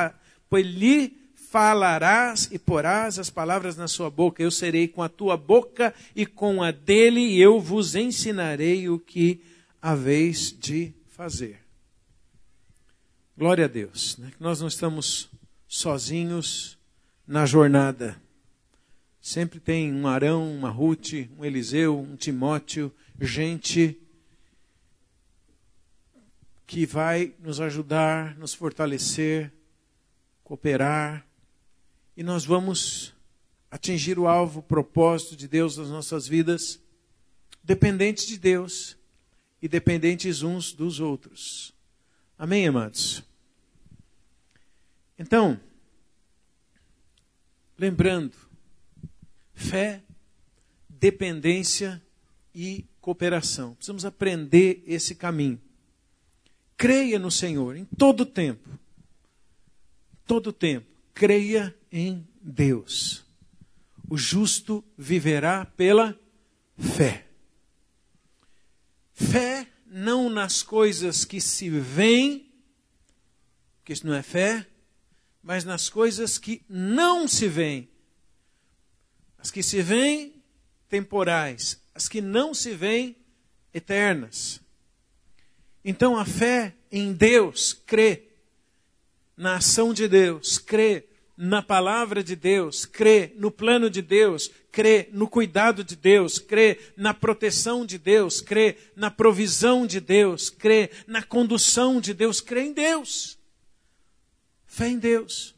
S1: falarás e porás as palavras na sua boca. Eu serei com a tua boca e com a dele, e eu vos ensinarei o que haveis de fazer. Glória a Deus, né? Que nós não estamos sozinhos na jornada. Sempre tem um Arão, uma Ruth, um Eliseu, um Timóteo, gente que vai nos ajudar, nos fortalecer, cooperar, e nós vamos atingir o alvo, o propósito de Deus nas nossas vidas, dependentes de Deus e dependentes uns dos outros. Amém, amados? Então, lembrando, fé, dependência e cooperação. Precisamos aprender esse caminho. Creia no Senhor em todo tempo. Todo tempo. Creia em Deus. O justo viverá pela fé. Fé não nas coisas que se veem, porque isso não é fé, mas nas coisas que não se veem. As que se veem, temporais. As que não se veem, eternas. Então a fé em Deus, crê na ação de Deus, crê na palavra de Deus, crê no plano de Deus, crê no cuidado de Deus, crê na proteção de Deus, crê na provisão de Deus, crê na condução de Deus, crê em Deus. Fé em Deus.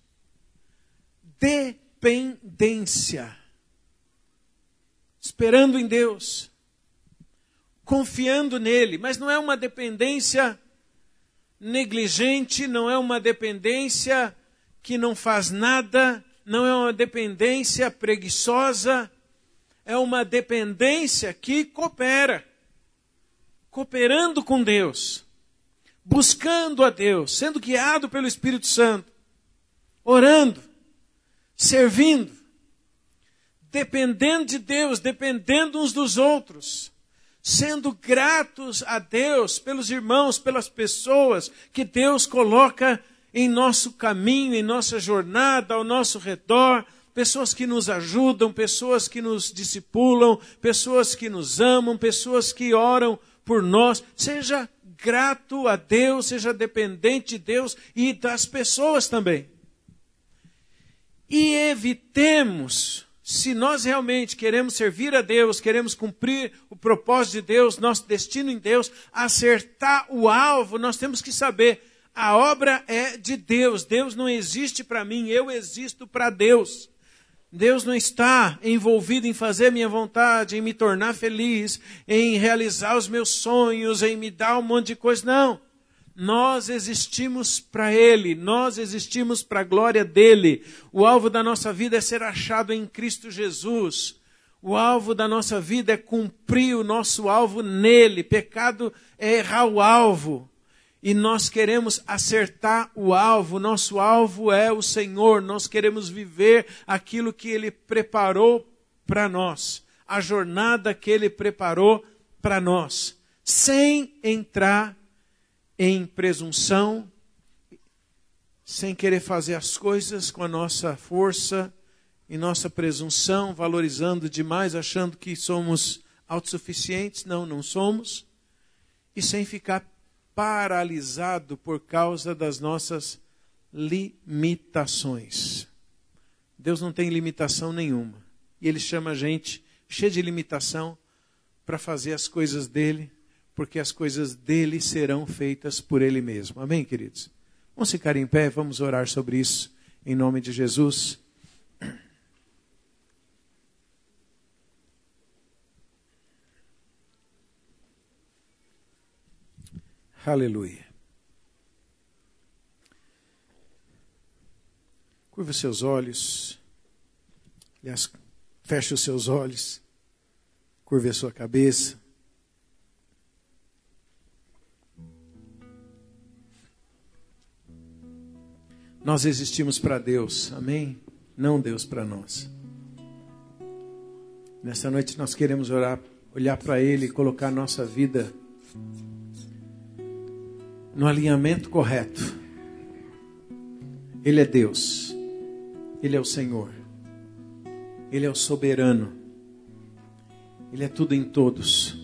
S1: Dependência. Esperando em Deus. Confiando nele, mas não é uma dependência negligente, não é uma dependência que não faz nada, não é uma dependência preguiçosa, é uma dependência que coopera, cooperando com Deus, buscando a Deus, sendo guiado pelo Espírito Santo, orando, servindo, dependendo de Deus, dependendo uns dos outros, sendo gratos a Deus pelos irmãos, pelas pessoas que Deus coloca em nosso caminho, em nossa jornada, ao nosso redor, pessoas que nos ajudam, pessoas que nos discipulam, pessoas que nos amam, pessoas que oram por nós. Seja grato a Deus, seja dependente de Deus e das pessoas também. E evitemos, se nós realmente queremos servir a Deus, queremos cumprir o propósito de Deus, nosso destino em Deus, acertar o alvo, nós temos que saber, a obra é de Deus. Deus não existe para mim, eu existo para Deus. Deus não está envolvido em fazer minha vontade, em me tornar feliz, em realizar os meus sonhos, em me dar um monte de coisa. Não. Nós existimos para Ele, nós existimos para a glória dEle. O alvo da nossa vida é ser achado em Cristo Jesus. O alvo da nossa vida é cumprir o nosso alvo nele. Pecado é errar o alvo. E nós queremos acertar o alvo. Nosso alvo é o Senhor. Nós queremos viver aquilo que Ele preparou para nós. A jornada que Ele preparou para nós. Sem entrar em presunção, sem querer fazer as coisas com a nossa força e nossa presunção, valorizando demais, achando que somos autossuficientes. Não, não somos. E sem ficar paralisado por causa das nossas limitações. Deus não tem limitação nenhuma. E Ele chama a gente cheia de limitação para fazer as coisas dEle, porque as coisas dEle serão feitas por Ele mesmo. Amém, queridos? Vamos ficar em pé, vamos orar sobre isso, em nome de Jesus. Aleluia. Curva os seus olhos. Aliás, Feche os seus olhos. Curve a sua cabeça. Nós existimos para Deus, amém? Não Deus para nós. Nessa noite nós queremos olhar para Ele e colocar a nossa vida no alinhamento correto. Ele é Deus. Ele é o Senhor. Ele é o soberano. Ele é tudo em todos.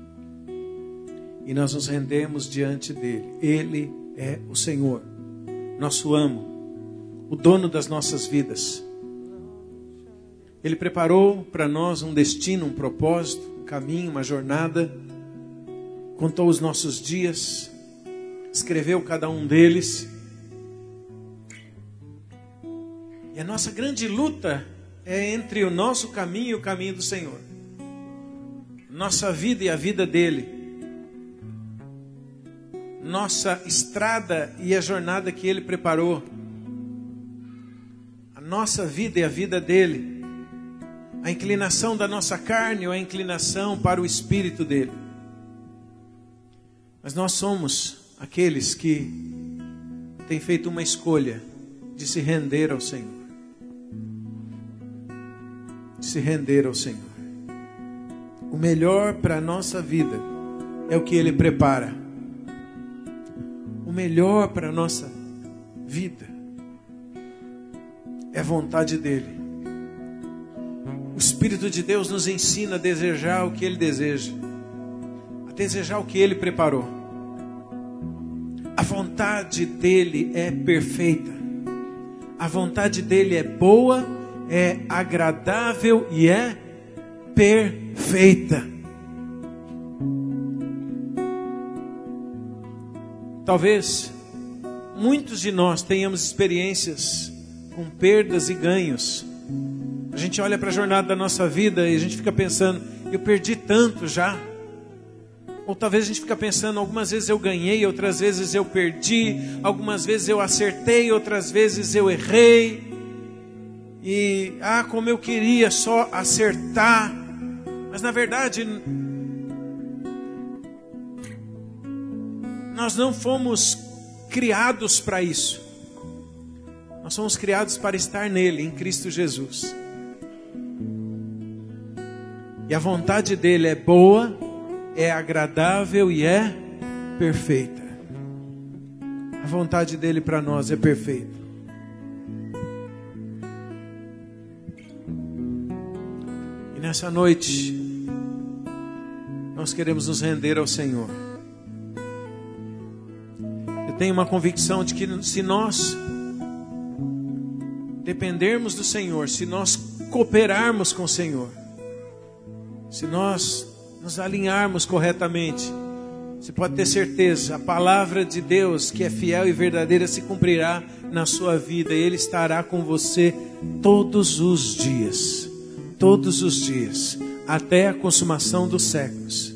S1: E nós nos rendemos diante dele. Ele é o Senhor, nosso amo, o dono das nossas vidas. Ele preparou para nós um destino, um propósito, um caminho, uma jornada. Contou os nossos dias, escreveu cada um deles. E a nossa grande luta é entre o nosso caminho e o caminho do Senhor. Nossa vida e a vida dele. Nossa estrada e a jornada que ele preparou. A nossa vida e a vida dele. A inclinação da nossa carne ou a inclinação para o Espírito dele. Mas nós somos aqueles que têm feito uma escolha de se render ao Senhor. De se render ao Senhor. O melhor para a nossa vida é o que Ele prepara. O melhor para a nossa vida é a vontade dEle. O Espírito de Deus nos ensina a desejar o que Ele deseja. A desejar o que Ele preparou. A vontade dEle é perfeita. A vontade dEle é boa, é agradável e é perfeita. Talvez muitos de nós tenhamos experiências com perdas e ganhos. A gente olha para a jornada da nossa vida e a gente fica pensando, eu perdi tanto já. Ou talvez a gente fica pensando, algumas vezes eu ganhei, outras vezes eu perdi, algumas vezes eu acertei, outras vezes eu errei. E, como eu queria só acertar. Mas na verdade, nós não fomos criados para isso. Nós somos criados para estar nele, em Cristo Jesus. E a vontade dele é boa, é agradável e é perfeita. A vontade dele para nós é perfeita. E nessa noite, nós queremos nos render ao Senhor. Eu tenho uma convicção de que se nós dependermos do Senhor, se nós cooperarmos com o Senhor, se nós nos alinharmos corretamente, você pode ter certeza, a palavra de Deus que é fiel e verdadeira se cumprirá na sua vida. E Ele estará com você todos os dias, até a consumação dos séculos.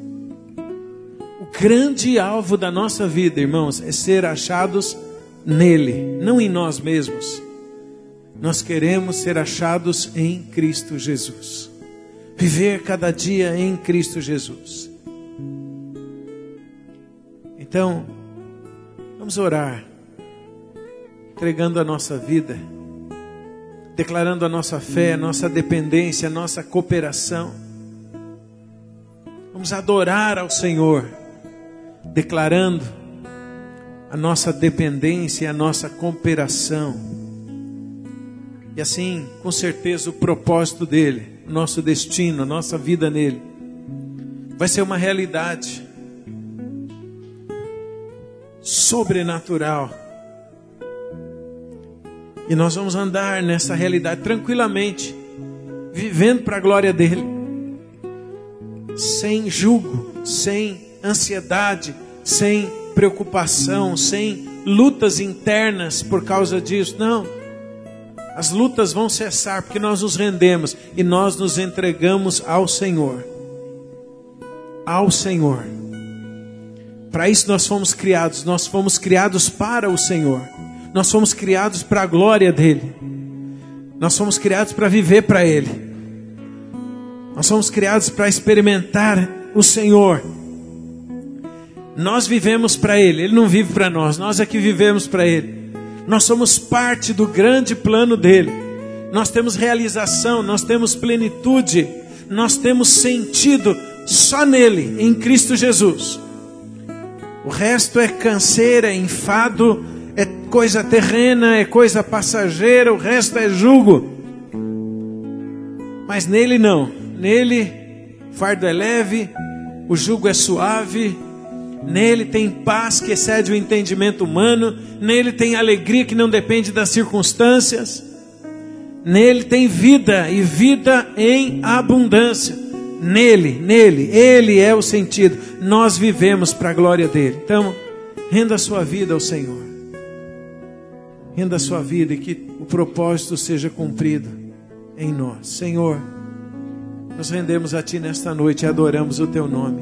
S1: O grande alvo da nossa vida, irmãos, é ser achados nele, não em nós mesmos. Nós queremos ser achados em Cristo Jesus. Viver cada dia em Cristo Jesus. Então, vamos orar, entregando a nossa vida, declarando a nossa fé, a nossa dependência, a nossa cooperação. Vamos adorar ao Senhor, declarando a nossa dependência e a nossa cooperação. E assim, com certeza, o propósito dele, o nosso destino, a nossa vida nele, vai ser uma realidade sobrenatural. E nós vamos andar nessa realidade tranquilamente, vivendo para a glória dele, sem julgo, sem ansiedade, sem preocupação, sem lutas internas por causa disso. Não. As lutas vão cessar porque nós nos rendemos e nós nos entregamos ao Senhor. Ao Senhor. Para isso nós fomos criados para o Senhor. Nós fomos criados para a glória dele. Nós fomos criados para viver para Ele. Nós somos criados para experimentar o Senhor. Nós vivemos para Ele, Ele não vive para nós, nós é que vivemos para Ele. Nós somos parte do grande plano dEle. Nós temos realização, nós temos plenitude, nós temos sentido só nele, em Cristo Jesus. O resto é canseira, é enfado, é coisa terrena, é coisa passageira, o resto é jugo. Mas nele não. Nele o fardo é leve, o jugo é suave. Nele tem paz que excede o entendimento humano. Nele tem alegria que não depende das circunstâncias. Nele tem vida e vida em abundância. Nele, Ele é o sentido. Nós vivemos para a glória dEle. Então, renda a sua vida ao Senhor. Renda a sua vida e que o propósito seja cumprido em nós. Senhor, nos rendemos a Ti nesta noite e adoramos o Teu nome.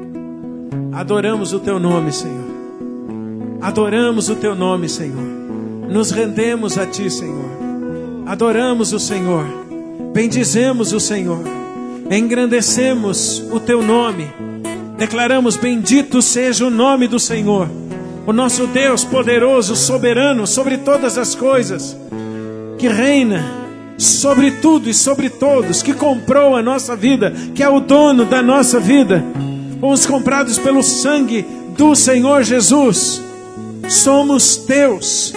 S1: Adoramos o Teu nome, Senhor. Adoramos o Teu nome, Senhor. Nos rendemos a Ti, Senhor. Adoramos o Senhor. Bendizemos o Senhor. Engrandecemos o Teu nome. Declaramos: bendito seja o nome do Senhor, o nosso Deus poderoso, soberano sobre todas as coisas, que reina sobre tudo e sobre todos, que comprou a nossa vida, que é o dono da nossa vida. Fomos comprados pelo sangue do Senhor Jesus. Somos Teus.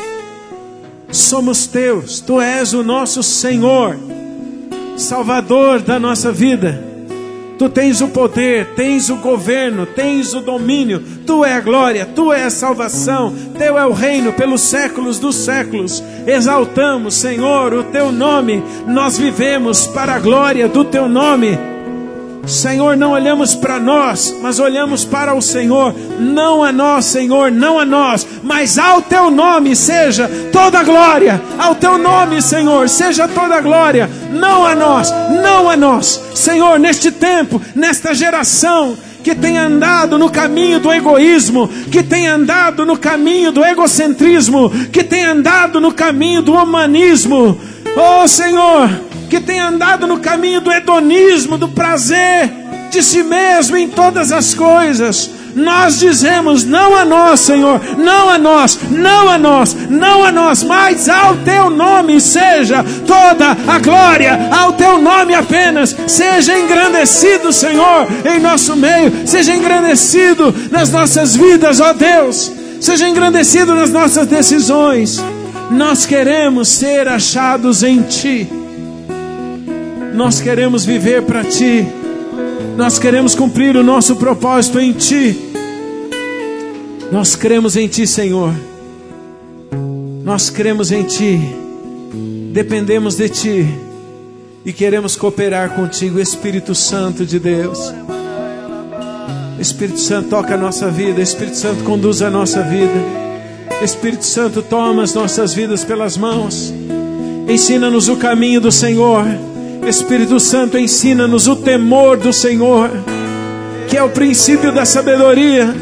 S1: Somos Teus. Tu és o nosso Senhor, Salvador da nossa vida. Tu tens o poder, tens o governo, tens o domínio. Tu é a glória, Tu é a salvação. Teu é o reino pelos séculos dos séculos. Exaltamos, Senhor, o Teu nome. Nós vivemos para a glória do Teu nome. Senhor, não olhamos para nós, mas olhamos para o Senhor. Não a nós, Senhor, não a nós, mas ao Teu nome seja toda a glória. Ao Teu nome, Senhor, seja toda a glória. Não a nós, não a nós. Senhor, neste tempo, nesta geração que tem andado no caminho do egoísmo, que tem andado no caminho do egocentrismo, que tem andado no caminho do humanismo, oh Senhor, que tem andado no caminho do hedonismo, do prazer de si mesmo em todas as coisas. Nós dizemos: não a nós, Senhor, não a nós, não a nós, não a nós, mas ao Teu nome seja toda a glória, ao Teu nome apenas. Seja engrandecido, Senhor, em nosso meio, seja engrandecido nas nossas vidas, ó Deus, seja engrandecido nas nossas decisões. Nós queremos ser achados em Ti. Nós queremos viver para Ti. Nós queremos cumprir o nosso propósito em Ti. Nós cremos em Ti, Senhor. Nós cremos em Ti. Dependemos de Ti. E queremos cooperar contigo, Espírito Santo de Deus. Espírito Santo, toca a nossa vida. Espírito Santo, conduz a nossa vida. Espírito Santo, toma as nossas vidas pelas mãos. Ensina-nos o caminho do Senhor. Espírito Santo, ensina-nos o temor do Senhor, que é o princípio da sabedoria.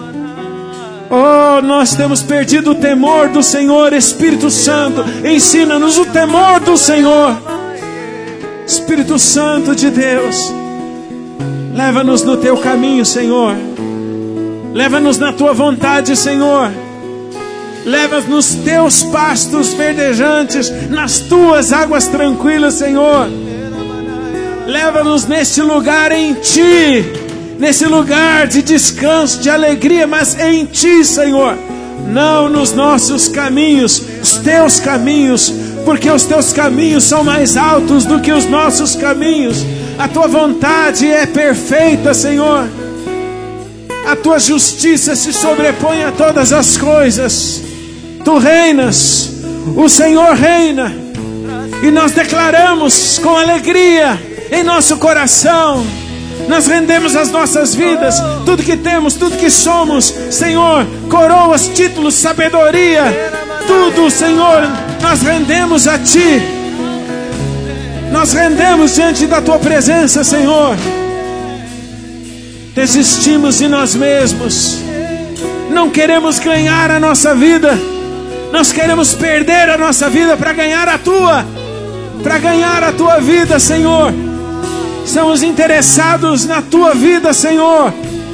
S1: Oh, nós temos perdido o temor do Senhor. Espírito Santo, ensina-nos o temor do Senhor. Espírito Santo de Deus, leva-nos no Teu caminho, Senhor. Leva-nos na Tua vontade, Senhor. Leva-nos nos Teus pastos verdejantes, nas Tuas águas tranquilas, Senhor. Leva-nos neste lugar em Ti, nesse lugar de descanso, de alegria, mas em Ti, Senhor. Não nos nossos caminhos, os Teus caminhos, porque os Teus caminhos são mais altos do que os nossos caminhos. A Tua vontade é perfeita, Senhor. A Tua justiça se sobrepõe a todas as coisas. Tu reinas, o Senhor reina, e nós declaramos com alegria em nosso coração. Nós rendemos as nossas vidas, tudo que temos, tudo que somos, Senhor, coroas, títulos, sabedoria, tudo, Senhor, nós rendemos a Ti. Nós rendemos diante da Tua presença, Senhor. Desistimos de nós mesmos. Não queremos ganhar a nossa vida. Nós queremos perder a nossa vida para ganhar a Tua. Para ganhar a Tua vida, Senhor. Estamos interessados na tua vida, Senhor.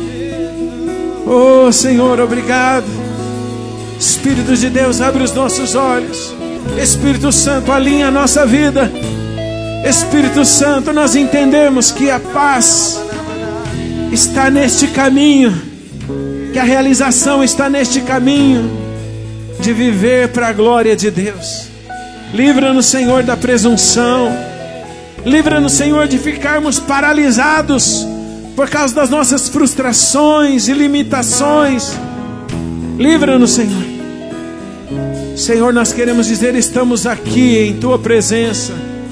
S1: Oh, Senhor, obrigado. Espírito de Deus, abre os nossos olhos. Espírito Santo, alinha a nossa vida. Espírito Santo, nós entendemos que a paz está neste caminho, que a realização está neste caminho de viver para a glória de Deus. Livra-nos, Senhor, da presunção. Livra-nos, Senhor, de ficarmos paralisados por causa das nossas frustrações e limitações. Livra-nos, Senhor. Senhor, nós queremos dizer, estamos aqui em tua presença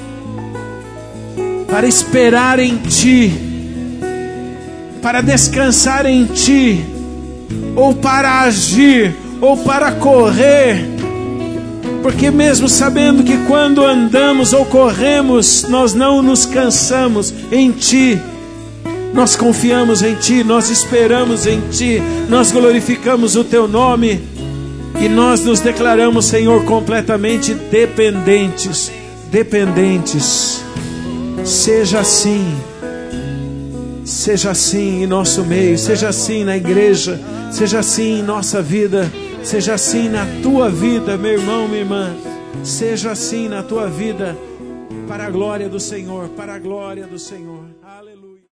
S1: para esperar em ti, para descansar em ti, ou para agir, ou para correr, porque mesmo sabendo que quando andamos ou corremos, nós não nos cansamos em ti. Nós confiamos em ti, nós esperamos em ti, nós glorificamos o teu nome e nós nos declaramos, Senhor, completamente dependentes. Seja assim em nosso meio, seja assim na igreja, seja assim em nossa vida, seja assim na tua vida, meu irmão, minha irmã, seja assim na tua vida, para a glória do Senhor, para a glória do Senhor. Aleluia.